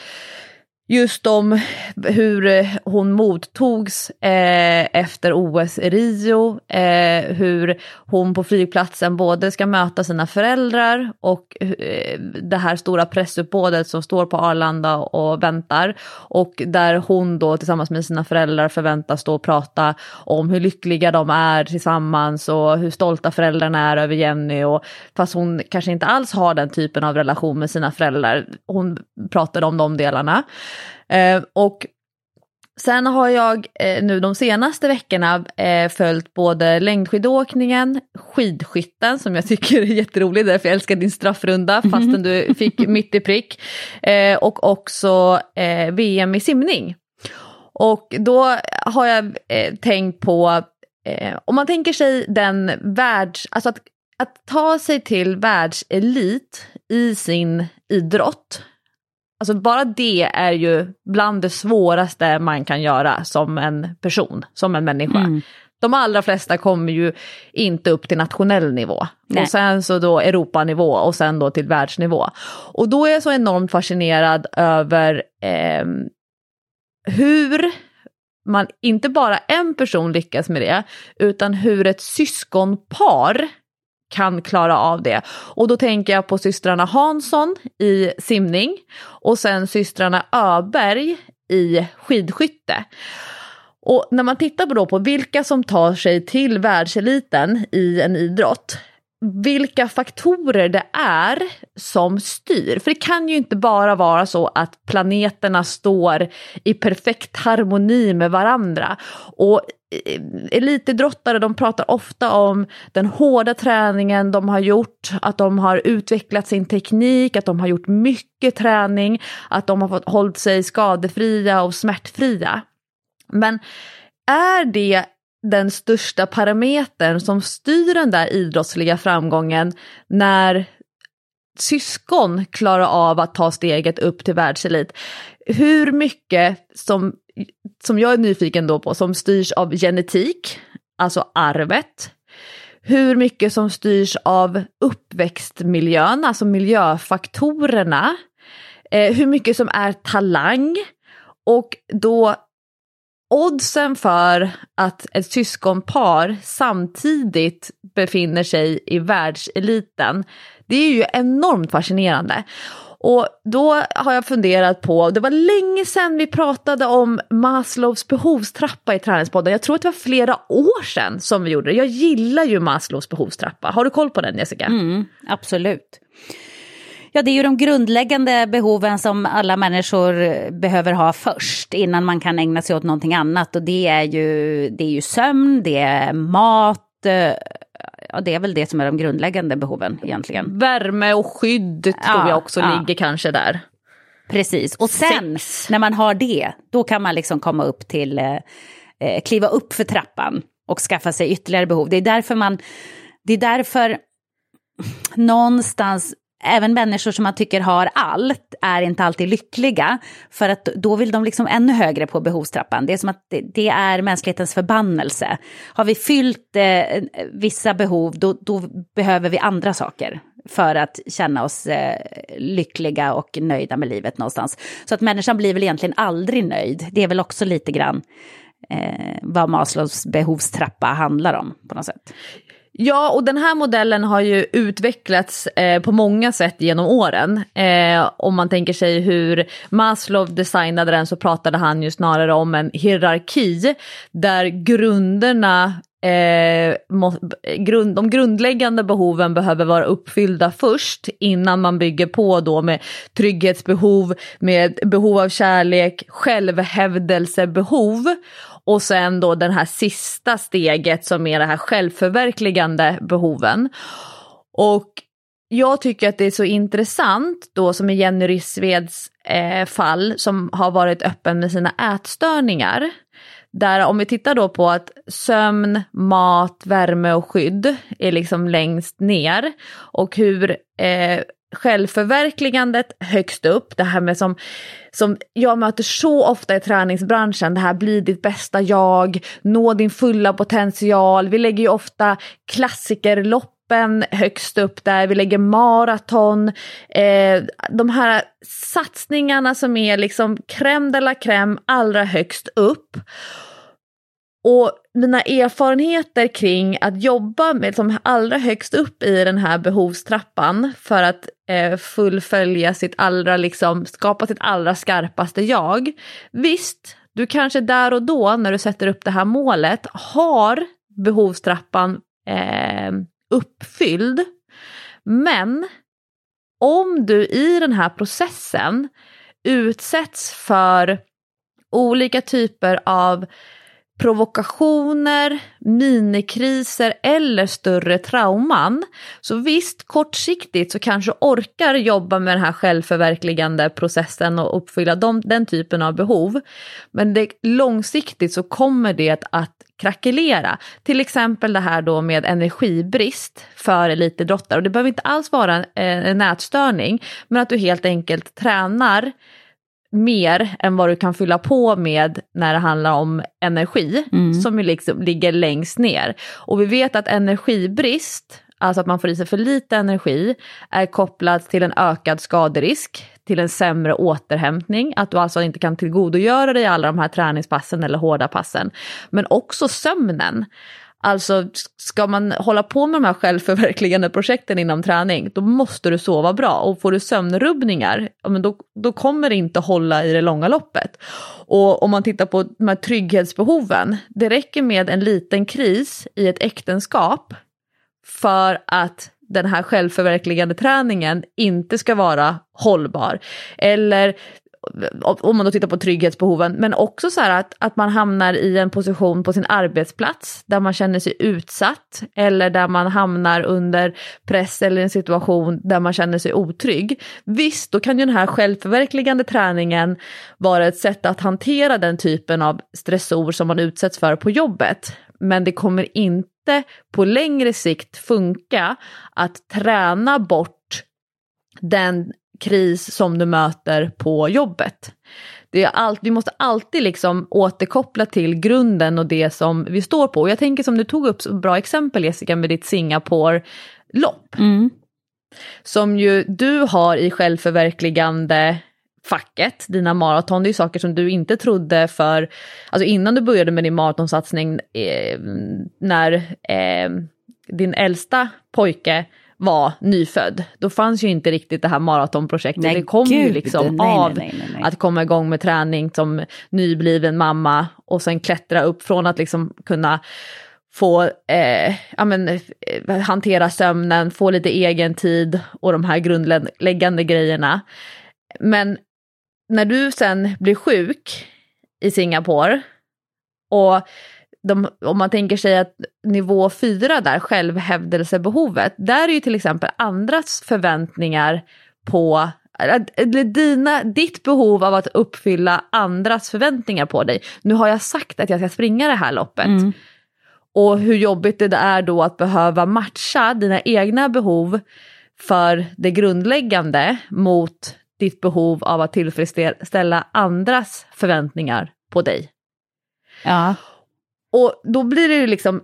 just om hur hon mottogs eh, efter O S i Rio, eh, hur hon på flygplatsen både ska möta sina föräldrar och eh, det här stora pressuppbådet som står på Arlanda och väntar, och där hon då tillsammans med sina föräldrar förväntas stå och prata om hur lyckliga de är tillsammans och hur stolta föräldrarna är över Jenny, och fast hon kanske inte alls har den typen av relation med sina föräldrar. Hon pratade om de delarna. Eh, och sen har jag eh, nu de senaste veckorna eh, följt både längdskidåkningen, skidskytten som jag tycker är jätterolig, därför jag älskar din straffrunda fastän du fick mitt i prick, eh, och också eh, V M i simning. Och då har jag eh, tänkt på, eh, om man tänker sig den världs, alltså att, att ta sig till världselit i sin idrott. Alltså bara det är ju bland det svåraste man kan göra som en person, som en människa. Mm. De allra flesta kommer ju inte upp till nationell nivå. Nej. Och sen så då Europanivå och sen då till världsnivå. Och då är jag så enormt fascinerad över eh, hur man, inte bara en person lyckas med det, utan hur ett syskonpar kan klara av det. Och då tänker jag på systrarna Hansson i simning och sen systrarna Öberg i skidskytte. Och när man tittar på, då på vilka som tar sig till världseliten i en idrott, vilka faktorer det är som styr. För det kan ju inte bara vara så att planeterna står i perfekt harmoni med varandra. Och elitidrottare, de pratar ofta om den hårda träningen de har gjort, att de har utvecklat sin teknik, att de har gjort mycket träning, att de har fått hållit sig skadefria och smärtfria. Men är det den största parametern som styr den där idrottsliga framgången när syskon klarar av att ta steget upp till världselit? Hur mycket som, som jag är nyfiken då på, som styrs av genetik, alltså arvet, hur mycket som styrs av uppväxtmiljön, alltså miljöfaktorerna, eh, hur mycket som är talang, och då oddsen för att ett syskonpar samtidigt befinner sig i världseliten, det är ju enormt fascinerande. Och då har jag funderat på, det var länge sedan vi pratade om Maslows behovstrappa i Träningspodden. Jag tror att det var flera år sedan som vi gjorde det. Jag gillar ju Maslows behovstrappa. Har du koll på den, Jessica? Mm, absolut. Ja, det är ju de grundläggande behoven som alla människor behöver ha först innan man kan ägna sig åt någonting annat. Och det är ju, det är ju sömn, det är mat, ja, det är väl det som är de grundläggande behoven egentligen. Värme och skydd tror ja, jag också ja. ligger kanske där. Precis, och sen Sex. när man har det, då kan man liksom komma upp till, eh, kliva upp för trappan och skaffa sig ytterligare behov. Det är därför man, det är därför någonstans, även människor som man tycker har allt är inte alltid lyckliga, för att då vill de liksom ännu högre på behovstrappan. Det är som att det, det är mänsklighetens förbannelse. Har vi fyllt eh, vissa behov, då, då behöver vi andra saker för att känna oss eh, lyckliga och nöjda med livet någonstans. Så att människan blir väl egentligen aldrig nöjd. Det är väl också lite grann eh, vad Maslows behovstrappa handlar om på något sätt. Ja, och den här modellen har ju utvecklats eh, på många sätt genom åren. Eh, om man tänker sig hur Maslow designade den, så pratade han ju snarare om en hierarki där grunderna Eh, må, grund, de grundläggande behoven behöver vara uppfyllda först innan man bygger på då med trygghetsbehov, med behov av kärlek, självhävdelsebehov och sen då den här sista steget som är det här självförverkligande behoven. Och jag tycker att det är så intressant då, som i Jenny Rissveds eh, fall, som har varit öppen med sina ätstörningar. Där om vi tittar då på att sömn, mat, värme och skydd är liksom längst ner, och hur eh, självförverkligandet högst upp, det här med som, som jag möter så ofta i träningsbranschen, det här blir ditt bästa jag, nå din fulla potential. Vi lägger ju ofta klassikerlopp högst upp där, vi lägger maraton, eh, de här satsningarna som är liksom crème de la crème allra högst upp. Och mina erfarenheter kring att jobba med som allra högst upp i den här behovstrappan för att eh, fullfölja sitt allra, liksom skapa sitt allra skarpaste jag. Visst, du kanske där och då när du sätter upp det här målet har behovstrappan eh, uppfylld, men om du i den här processen utsätts för olika typer av provokationer, minikriser eller större trauman, så visst, kortsiktigt så kanske orkar jobba med den här självförverkligande processen och uppfylla de, den typen av behov, men det, långsiktigt så kommer det att krackelera. Till exempel det här då med energibrist för elitidrottare, och det behöver inte alls vara en, en nätstörning, men att du helt enkelt tränar mer än vad du kan fylla på med när det handlar om energi, mm. som ju liksom ligger längst ner. Och vi vet att energibrist, alltså att man får i sig för lite energi, är kopplat till en ökad skaderisk, till en sämre återhämtning, att du alltså inte kan tillgodogöra dig alla de här träningspassen eller hårda passen. Men också sömnen. Alltså ska man hålla på med de här självförverkligande projekten inom träning, då måste du sova bra, och får du sömnrubbningar, ja, men då, då kommer det inte hålla i det långa loppet. Och om man tittar på de här trygghetsbehoven, det räcker med en liten kris i ett äktenskap för att den här självförverkligande träningen inte ska vara hållbar. Eller om man då tittar på trygghetsbehoven, men också så här att, att man hamnar i en position på sin arbetsplats där man känner sig utsatt, eller där man hamnar under press eller en situation där man känner sig otrygg. Visst, då kan ju den här självförverkligande träningen vara ett sätt att hantera den typen av stressor som man utsätts för på jobbet, men det kommer inte på längre sikt funka att träna bort den kris som du möter på jobbet. Det är allt, vi måste alltid liksom återkoppla till grunden och det som vi står på. Och jag tänker, som du tog upp så bra exempel, Jessica, med ditt Singapore-lopp. Mm. Som ju du har i självförverkligande facket, dina maraton, det är ju saker som du inte trodde för, alltså innan du började med din maratonsatsning, eh, när eh, din äldsta pojke var nyfödd, då fanns ju inte riktigt det här maratonprojektet. Nej, det kom gud, ju liksom nej, av nej, nej, nej. att komma igång med träning som nybliven mamma, och sen klättra upp från att liksom kunna få eh, ja, men, hantera sömnen, få lite egen tid och de här grundläggande grejerna. Men när du sen blir sjuk i Singapore, och de, om man tänker sig att nivå fyra där, självhävdelsebehovet, där är ju till exempel andras förväntningar på, eller dina, ditt behov av att uppfylla andras förväntningar på dig. Nu har jag sagt att jag ska springa det här loppet. Mm. Och hur jobbigt det är då att behöva matcha dina egna behov för det grundläggande mot ditt behov av att tillfredsställa andras förväntningar på dig. Ja. Och då blir det ju liksom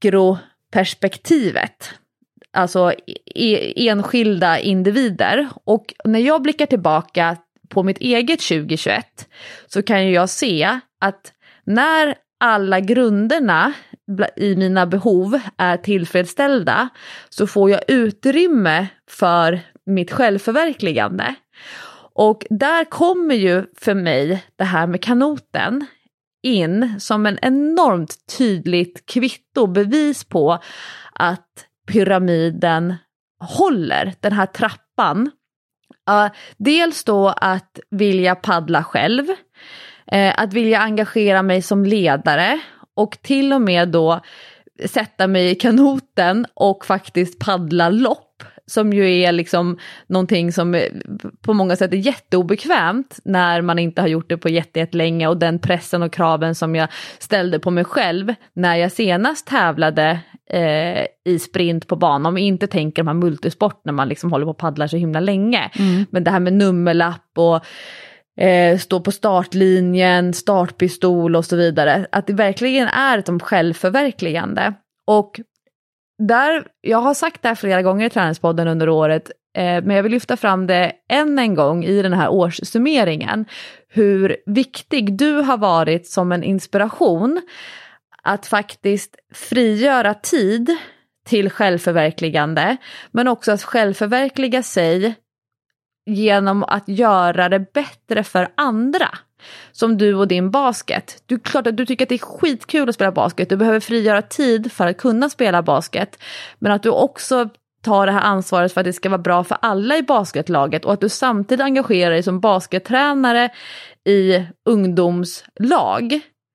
mikroperspektivet. Alltså e- enskilda individer. Och när jag blickar tillbaka på mitt eget tjugohundratjugoett så kan ju jag se att när alla grunderna i mina behov är tillfredsställda så får jag utrymme för mitt självförverkligande. Och där kommer ju för mig det här med kanoten in som en enormt tydligt kvitto, bevis på att pyramiden håller, den här trappan. Uh, dels då att vilja paddla själv, uh, att vilja engagera mig som ledare och till och med då sätta mig i kanoten och faktiskt paddla lopp. Som ju är liksom någonting som på många sätt är jätteobekvämt när man inte har gjort det på jättelänge, och den pressen och kraven som jag ställde på mig själv när jag senast tävlade eh, i sprint på banan. Om vi inte tänker man multisport när man liksom håller på och paddlar så himla länge. Mm. Men det här med nummerlapp och eh, stå på startlinjen, startpistol och så vidare. Att det verkligen är ett självförverkligande. Och där, jag har sagt det här flera gånger i Träningspodden under året, eh, men jag vill lyfta fram det än en gång i den här årssummeringen. Hur viktig du har varit som en inspiration att faktiskt frigöra tid till självförverkligande, men också att självförverkliga sig genom att göra det bättre för andra. Som du och din basket. Du, klart att du tycker att det är skitkul att spela basket. Du behöver frigöra tid för att kunna spela basket. Men att du också tar det här ansvaret för att det ska vara bra för alla i basketlaget. Och att du samtidigt engagerar dig som baskettränare i ungdomslag.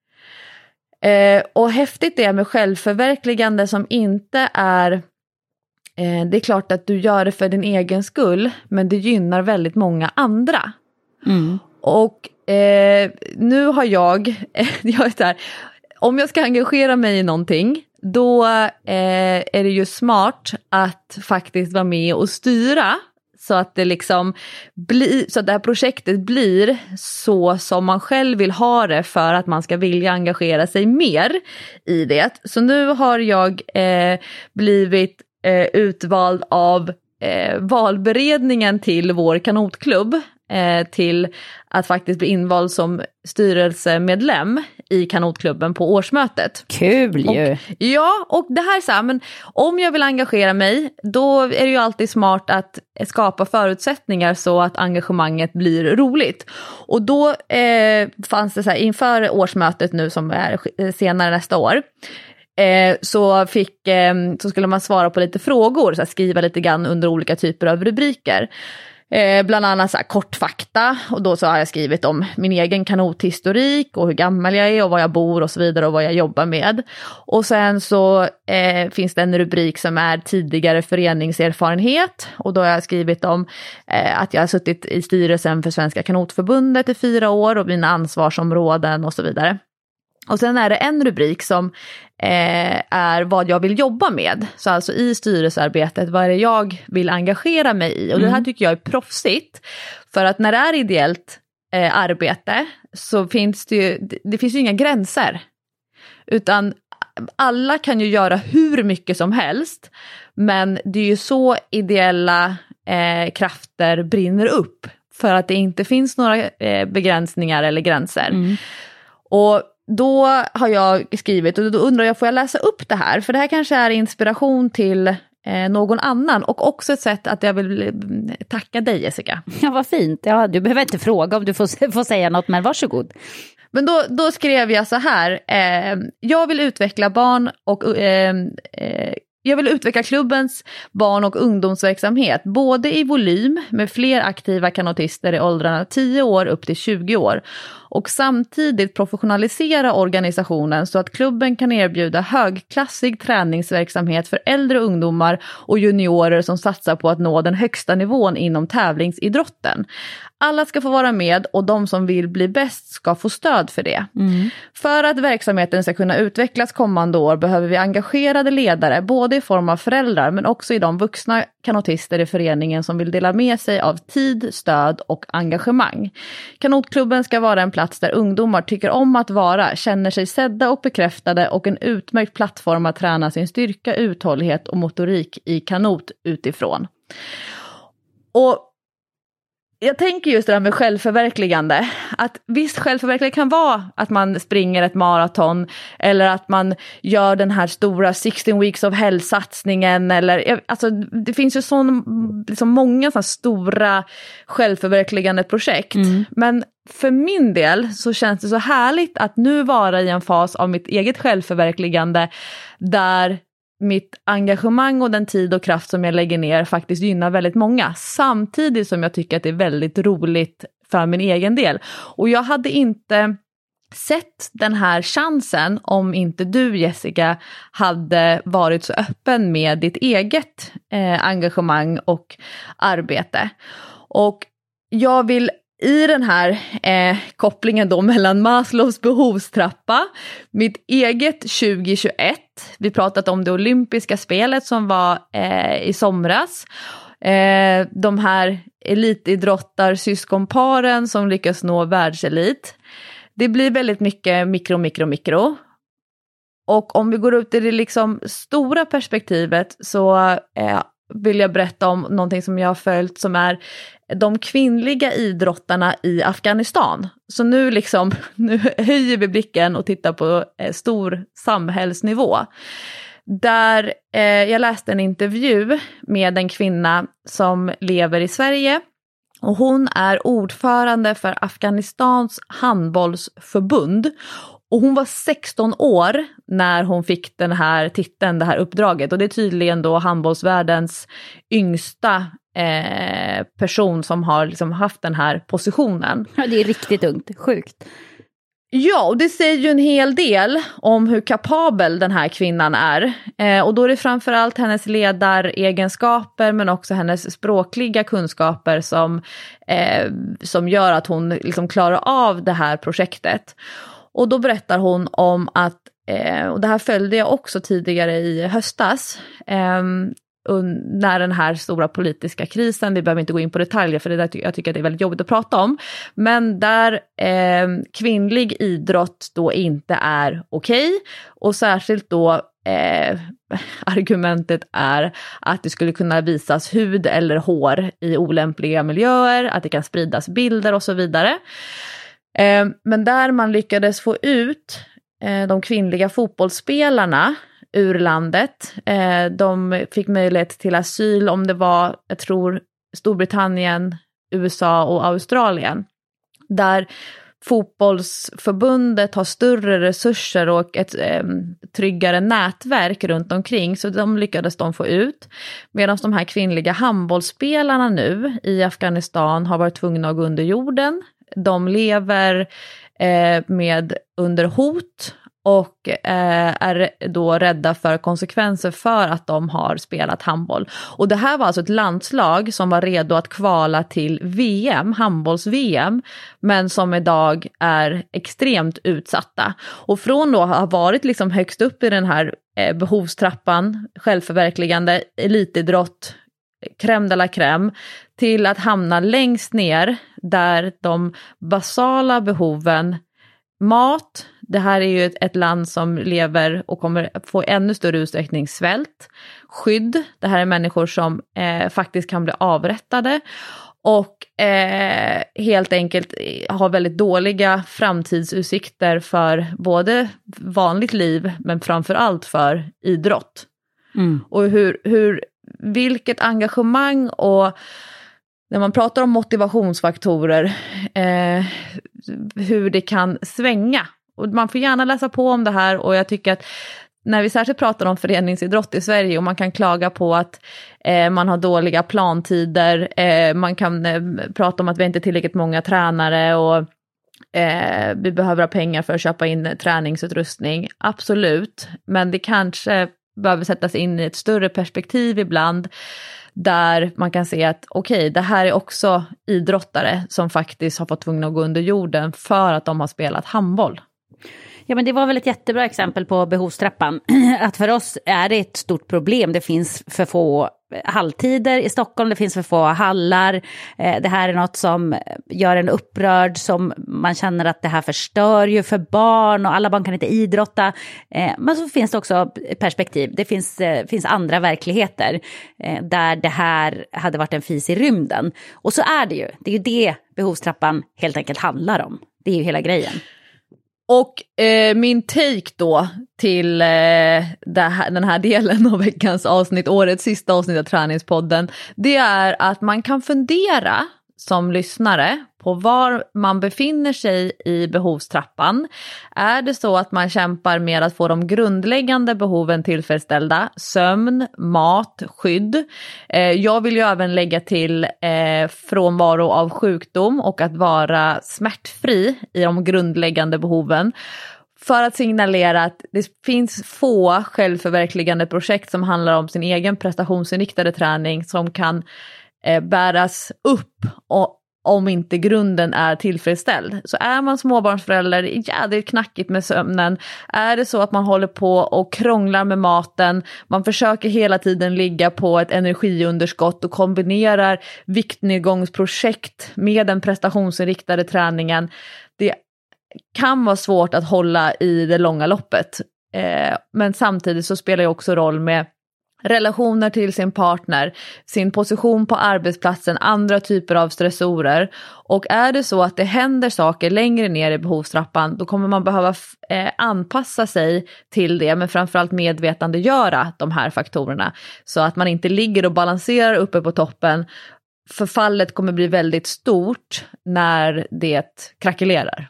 Eh, och häftigt är med självförverkligande som inte är... Eh, det är klart att du gör det för din egen skull. Men det gynnar väldigt många andra. Mm. Och Eh, nu har jag, eh, jag är här, om jag ska engagera mig i någonting, då eh, är det ju smart att faktiskt vara med och styra så att det liksom blir, så att det här projektet blir så som man själv vill ha det för att man ska vilja engagera sig mer i det. Så nu har jag eh, blivit eh, utvald av eh, valberedningen till vår kanotklubb till att faktiskt bli invald som styrelsemedlem i kanotklubben på årsmötet. Kul ju! Och, ja, och det här är så här, men om jag vill engagera mig, då är det ju alltid smart att skapa förutsättningar så att engagemanget blir roligt. Och då eh, fanns det så här, inför årsmötet nu som är senare nästa år, Eh, så, fick, eh, så skulle man svara på lite frågor, så här, skriva lite grann under olika typer av rubriker. Eh, bland annat så här, kort fakta, och då så har jag skrivit om min egen kanothistorik och hur gammal jag är och var jag bor och så vidare och vad jag jobbar med. Och sen så eh, finns det en rubrik som är tidigare föreningserfarenhet, och då har jag skrivit om eh, att jag har suttit i styrelsen för Svenska kanotförbundet i fyra år och mina ansvarsområden och så vidare. Och sen är det en rubrik som eh, är vad jag vill jobba med. Så alltså i styrelsearbetet, vad är det jag vill engagera mig i? Och mm. det här tycker jag är proffsigt. För att när det är ideellt eh, arbete så finns det ju, det, det finns ju inga gränser. Utan alla kan ju göra hur mycket som helst. Men det är ju så ideella eh, krafter brinner upp. För att det inte finns några eh, begränsningar eller gränser. Mm. Och då har jag skrivit, och då undrar jag, får jag läsa upp det här? För det här kanske är inspiration till eh, någon annan, och också ett sätt att jag vill tacka dig, Jessica. Ja, vad fint. Ja, du behöver inte fråga om du får, får säga något, men varsågod. Men då, då skrev jag så här, eh, jag vill utveckla barn och eh, eh, jag vill utveckla klubbens barn- och ungdomsverksamhet, både i volym med fler aktiva kanotister i åldrarna tio år upp till tjugo år, och samtidigt professionalisera organisationen så att klubben kan erbjuda högklassig träningsverksamhet för äldre ungdomar och juniorer som satsar på att nå den högsta nivån inom tävlingsidrotten. Alla ska få vara med, och de som vill bli bäst ska få stöd för det. Mm. För att verksamheten ska kunna utvecklas kommande år behöver vi engagerade ledare, både i form av föräldrar men också i de vuxna kanotister i föreningen som vill dela med sig av tid, stöd och engagemang. Kanotklubben ska vara en plats där ungdomar tycker om att vara, känner sig sedda och bekräftade, och en utmärkt plattform att träna sin styrka, uthållighet och motorik i kanot utifrån. Och jag tänker just det där med självförverkligande. Att visst, självförverkligande kan vara att man springer ett maraton eller att man gör den här stora sexton weeks of hell-satsningen. Eller, alltså, det finns ju så liksom många så stora självförverkligande projekt. Mm. Men för min del så känns det så härligt att nu vara i en fas av mitt eget självförverkligande där mitt engagemang och den tid och kraft som jag lägger ner faktiskt gynnar väldigt många. Samtidigt som jag tycker att det är väldigt roligt för min egen del. Och jag hade inte sett den här chansen om inte du, Jessica, hade varit så öppen med ditt eget eh, engagemang och arbete. Och jag vill i den här eh, kopplingen då mellan Maslows behovstrappa, mitt eget tjugo tjugoett, vi pratat om det olympiska spelet som var eh, i somras, eh, de här elitidrottar syskonparen som lyckas nå världselit. Det blir väldigt mycket mikro, mikro, mikro. Och om vi går ut i det liksom stora perspektivet så eh, vill jag berätta om någonting som jag har följt som är de kvinnliga idrottarna i Afghanistan. Så nu liksom, nu höjer vi blicken och tittar på eh, stor samhällsnivå. Där eh, jag läste en intervju med en kvinna som lever i Sverige. Och hon är ordförande för Afghanistans handbollsförbund. Och hon var sexton år när hon fick den här titeln, det här uppdraget. Och det är tydligen då handbollsvärldens yngsta eh, person som har liksom haft den här positionen. Ja, det är riktigt ungt, sjukt. Ja, och det säger ju en hel del om hur kapabel den här kvinnan är. Eh, och då är det framförallt hennes ledaregenskaper men också hennes språkliga kunskaper som, eh, som gör att hon liksom klarar av det här projektet. Och då berättar hon om att, eh, och det här följde jag också tidigare i höstas, eh, när den här stora politiska krisen, vi behöver inte gå in på detaljer för det där, jag tycker att det är väldigt jobbigt att prata om, men där eh, kvinnlig idrott då inte är okej, och särskilt då eh, argumentet är att det skulle kunna visas hud eller hår i olämpliga miljöer, att det kan spridas bilder och så vidare. Eh, men där man lyckades få ut eh, de kvinnliga fotbollsspelarna ur landet. Eh, de fick möjlighet till asyl om det var, jag tror, Storbritannien, U S A och Australien. Där fotbollsförbundet har större resurser och ett eh, tryggare nätverk runt omkring, så de lyckades de få ut. Medan de här kvinnliga handbollsspelarna nu i Afghanistan har varit tvungna att gå under jorden. De lever eh, med under hot och eh, är då rädda för konsekvenser för att de har spelat handboll. Och det här var alltså ett landslag som var redo att kvala till V M, handbolls-V M, men som idag är extremt utsatta. Och från då ha varit liksom högst upp i den här eh, behovstrappan, självförverkligande, elitidrott, crème de la crème, till att hamna längst ner där de basala behoven, mat, det här är ju ett, ett land som lever och kommer få ännu större utsträckning svält, skydd, det här är människor som eh, faktiskt kan bli avrättade och eh, helt enkelt har väldigt dåliga framtidsutsikter för både vanligt liv men framförallt för idrott. Mm. Och hur, hur, vilket engagemang och när man pratar om motivationsfaktorer, eh, hur det kan svänga. Och man får gärna läsa på om det här, och jag tycker att när vi särskilt pratar om föreningsidrott i Sverige och man kan klaga på att eh, man har dåliga plantider, eh, man kan eh, prata om att vi inte är tillräckligt många tränare och eh, vi behöver ha pengar för att köpa in träningsutrustning. Absolut, men det kanske behöver sättas in i ett större perspektiv ibland, där man kan se att okej, okay, det här är också idrottare som faktiskt har fått tvungna att gå under jorden för att de har spelat handboll. Ja, men det var väl ett jättebra exempel på behovstrappan. Att för oss är det ett stort problem. Det finns för få halltider i Stockholm, det finns för få hallar. Det här är något som gör en upprörd, som man känner att det här förstör ju för barn och alla barn kan inte idrotta. Men så finns det också perspektiv. Det finns, finns andra verkligheter där det här hade varit en fis i rymden. Och så är det ju. Det är ju det behovstrappan helt enkelt handlar om. Det är ju hela grejen. Och eh, min take då till eh, här, den här delen av veckans avsnitt, årets sista avsnitt av Träningspodden, det är att man kan fundera som lyssnare på var man befinner sig i behovstrappan. Är det så att man kämpar med att få de grundläggande behoven tillfredsställda, sömn, mat, skydd. Eh, jag vill ju även lägga till eh, frånvaro av sjukdom och att vara smärtfri i de grundläggande behoven. För att signalera att det finns få självförverkligande projekt som handlar om sin egen prestationsinriktade träning som kan eh, bäras upp och om inte grunden är tillfredsställd. Så är man småbarnsförälder, ja, det är knackigt med sömnen. Är det så att man håller på och krånglar med maten, man försöker hela tiden ligga på ett energiunderskott och kombinerar viktnedgångsprojekt med den prestationsinriktade träningen. Det kan vara svårt att hålla i det långa loppet. Eh, men samtidigt så spelar det också roll med relationer till sin partner, sin position på arbetsplatsen, andra typer av stressorer. Och är det så att det händer saker längre ner i behovstrappan, då kommer man behöva eh, anpassa sig till det, men framförallt medvetandegöra de här faktorerna. Så att man inte ligger och balanserar uppe på toppen. Förfallet kommer bli väldigt stort när det krackelerar.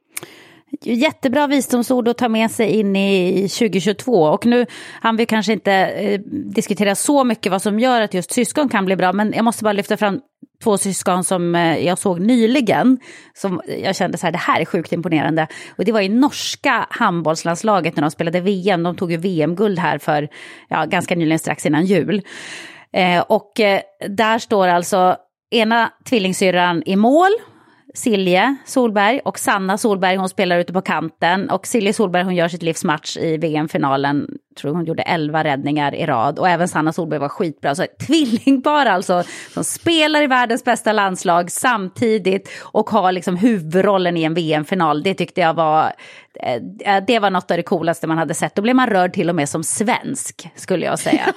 Jättebra visdomsord att ta med sig in i tjugohundratjugotvå, och nu han vi kanske inte eh, diskutera så mycket vad som gör att just syskon kan bli bra, men jag måste bara lyfta fram två syskon som eh, jag såg nyligen som jag kände så här, det här är sjukt imponerande, och det var i norska handbollslandslaget när de spelade V M. De tog ju V M-guld här för ja, ganska nyligen, strax innan jul, eh, och eh, där står alltså ena tvillingsyrran i mål, Silje Solberg, och Sanna Solberg, hon spelar ute på kanten, och Silje Solberg, hon gör sitt livsmatch i V M-finalen, tror hon gjorde elva räddningar i rad, och även Sanna Solberg var skitbra, så tvillingpar alltså som spelar i världens bästa landslag samtidigt och har liksom huvudrollen i en V M-final. Det tyckte jag var det var något av det coolaste man hade sett. Då blev man rörd till och med som svensk, skulle jag säga.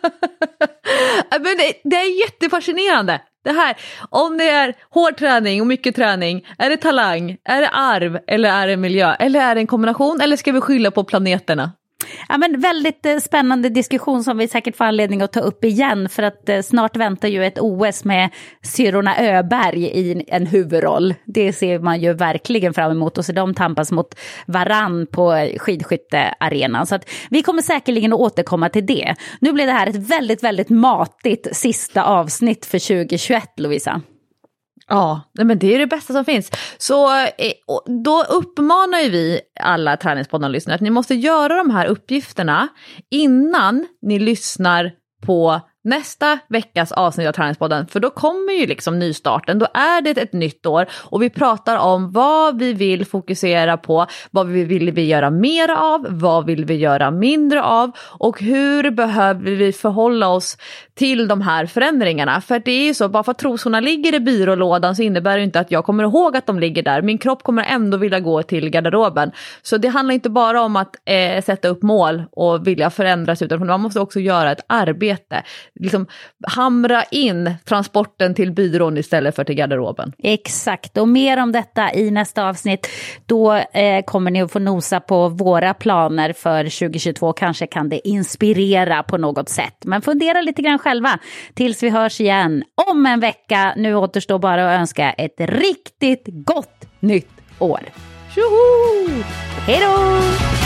Men det, det är jättefascinerande. Det här, om det är hård träning och mycket träning, är det talang, är det arv eller är det miljö? Eller är det en kombination, eller ska vi skylla på planeterna? Ja, men väldigt eh, spännande diskussion som vi säkert får anledning att ta upp igen, för att eh, snart väntar ju ett O S med syrrorna Öberg i en huvudroll. Det ser man ju verkligen fram emot, och så de tampas mot varann på skidskyttearenan. Så att vi kommer säkerligen att återkomma till det. Nu blir det här ett väldigt, väldigt matigt sista avsnitt för tjugohundratjugoett, Lovisa. Ja, men det är det bästa som finns. Så då uppmanar ju vi alla Träningspodden-lyssnare att ni måste göra de här uppgifterna innan ni lyssnar på nästa veckas avsnitt av Träningspodden, för då kommer ju liksom nystarten, då är det ett nytt år och vi pratar om vad vi vill fokusera på, vad vi vill vi göra mer av, vad vill vi göra mindre av, och hur behöver vi förhålla oss till de här förändringarna. För det är ju så, bara för att trosorna ligger i byrålådan så innebär det inte att jag kommer ihåg att de ligger där. Min kropp kommer ändå vilja gå till garderoben. Så det handlar inte bara om att eh, sätta upp mål och vilja förändras, utan man måste också göra ett arbete. Liksom hamra in transporten till byrån istället för till garderoben. Exakt, och mer om detta i nästa avsnitt. Då eh, kommer ni att få nosa på våra planer för tjugohundratjugotvå. Kanske kan det inspirera på något sätt. Men fundera lite grann själva tills vi hörs igen om en vecka. Nu återstår bara att önska ett riktigt gott nytt år. Tjoho! Hej då!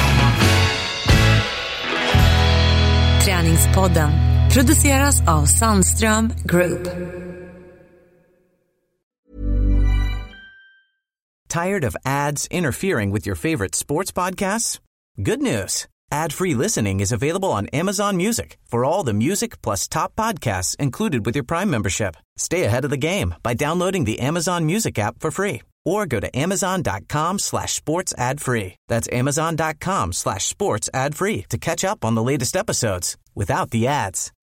Träningspodden produceras av Sandström Group. Tired of ads interfering with your favorite sports podcasts? Good news. Ad-free listening is available on Amazon Music for all the music plus top podcasts included with your Prime membership. Stay ahead of the game by downloading the Amazon Music app for free or go to amazon.com slash sports ad free. That's amazon.com slash sports ad free to catch up on the latest episodes without the ads.